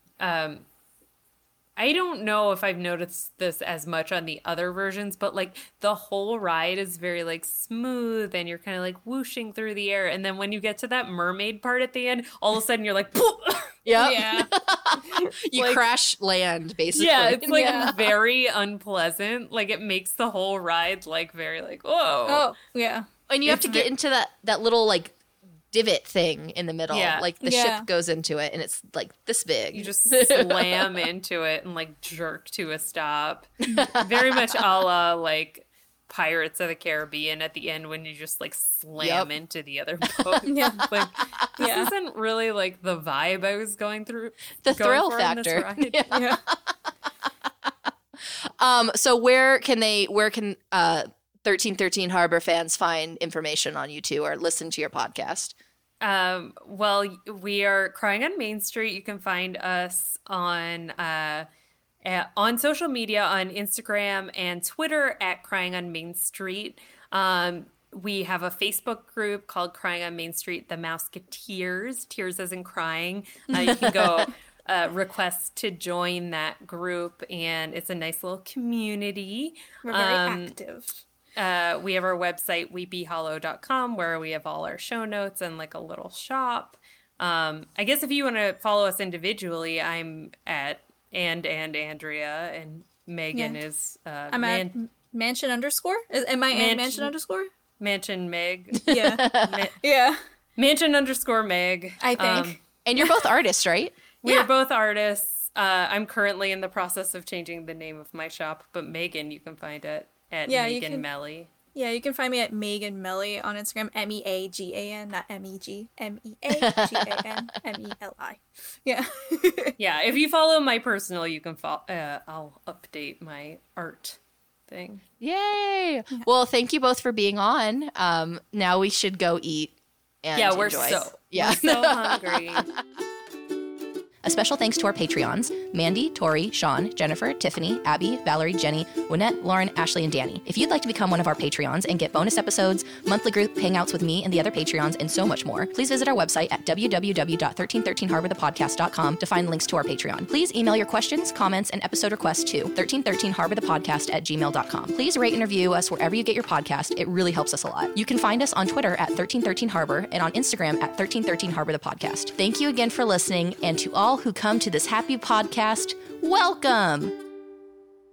I don't know if I've noticed this as much on the other versions, but like the whole ride is very like smooth and you're kind of like whooshing through the air. And then when you get to that mermaid part at the end, all of a sudden you're like, poof! Yep. Yeah. You Like- crash land, basically. Yeah, it's like Yeah. very unpleasant. Like it makes the whole ride like very like, whoa. Oh, yeah. And you have It's to get into that little like divot thing in the middle. Yeah. Like the Yeah. ship goes into it and it's like this big. You just slam into it and like jerk to a stop. Very much a la like Pirates of the Caribbean at the end when you just like slam into the other boat. Yeah. Like this Yeah. isn't really like the vibe I was going through. The going thrill for in this factor. ride. Yeah. So where can 1313 Harbor fans find information on you two or listen to your podcast? Well, we are Crying on Main Street. You can find us on social media on Instagram and Twitter at Crying on Main Street. We have a Facebook group called Crying on Main Street, the Mouseketeers, tears as in crying. You can go request to join that group, and it's a nice little community. We're very active. We have our website, weepyhollow.com, where we have all our show notes and like a little shop. I guess if you want to follow us individually, I'm at and Andrea, and Megan is I'm at Mansion underscore. Am I at Mansion underscore? Mansion Meg. Yeah. Yeah. Mansion underscore Meg. I think. And you're both artists, right? We are both artists. I'm currently in the process of changing the name of my shop, but Megan you can find at Yeah, you Megan can- Melly. Yeah, you can find me at Megan Melly on Instagram. MEAGAN, not MEG. MEAGAN MELI. Yeah. Yeah. If you follow my personal, you can follow. I'll update my art thing. Yay! Well, thank you both for being on. Now we should go eat and Yeah, we're enjoy. so hungry. A special thanks to our Patreons, Mandy, Tori, Sean, Jennifer, Tiffany, Abby, Valerie, Jenny, Wynette, Lauren, Ashley, and Danny. If you'd like to become one of our Patreons and get bonus episodes, monthly group hangouts with me and the other Patreons, and so much more, please visit our website at www.1313harborthepodcast.com to find links to our Patreon. Please email your questions, comments, and episode requests to 1313harborthepodcast@gmail.com. Please rate and review us wherever you get your podcast. It really helps us a lot. You can find us on Twitter at 1313harbor and on Instagram at 1313harborthepodcast. Thank you again for listening, and to all who come to this happy podcast, welcome!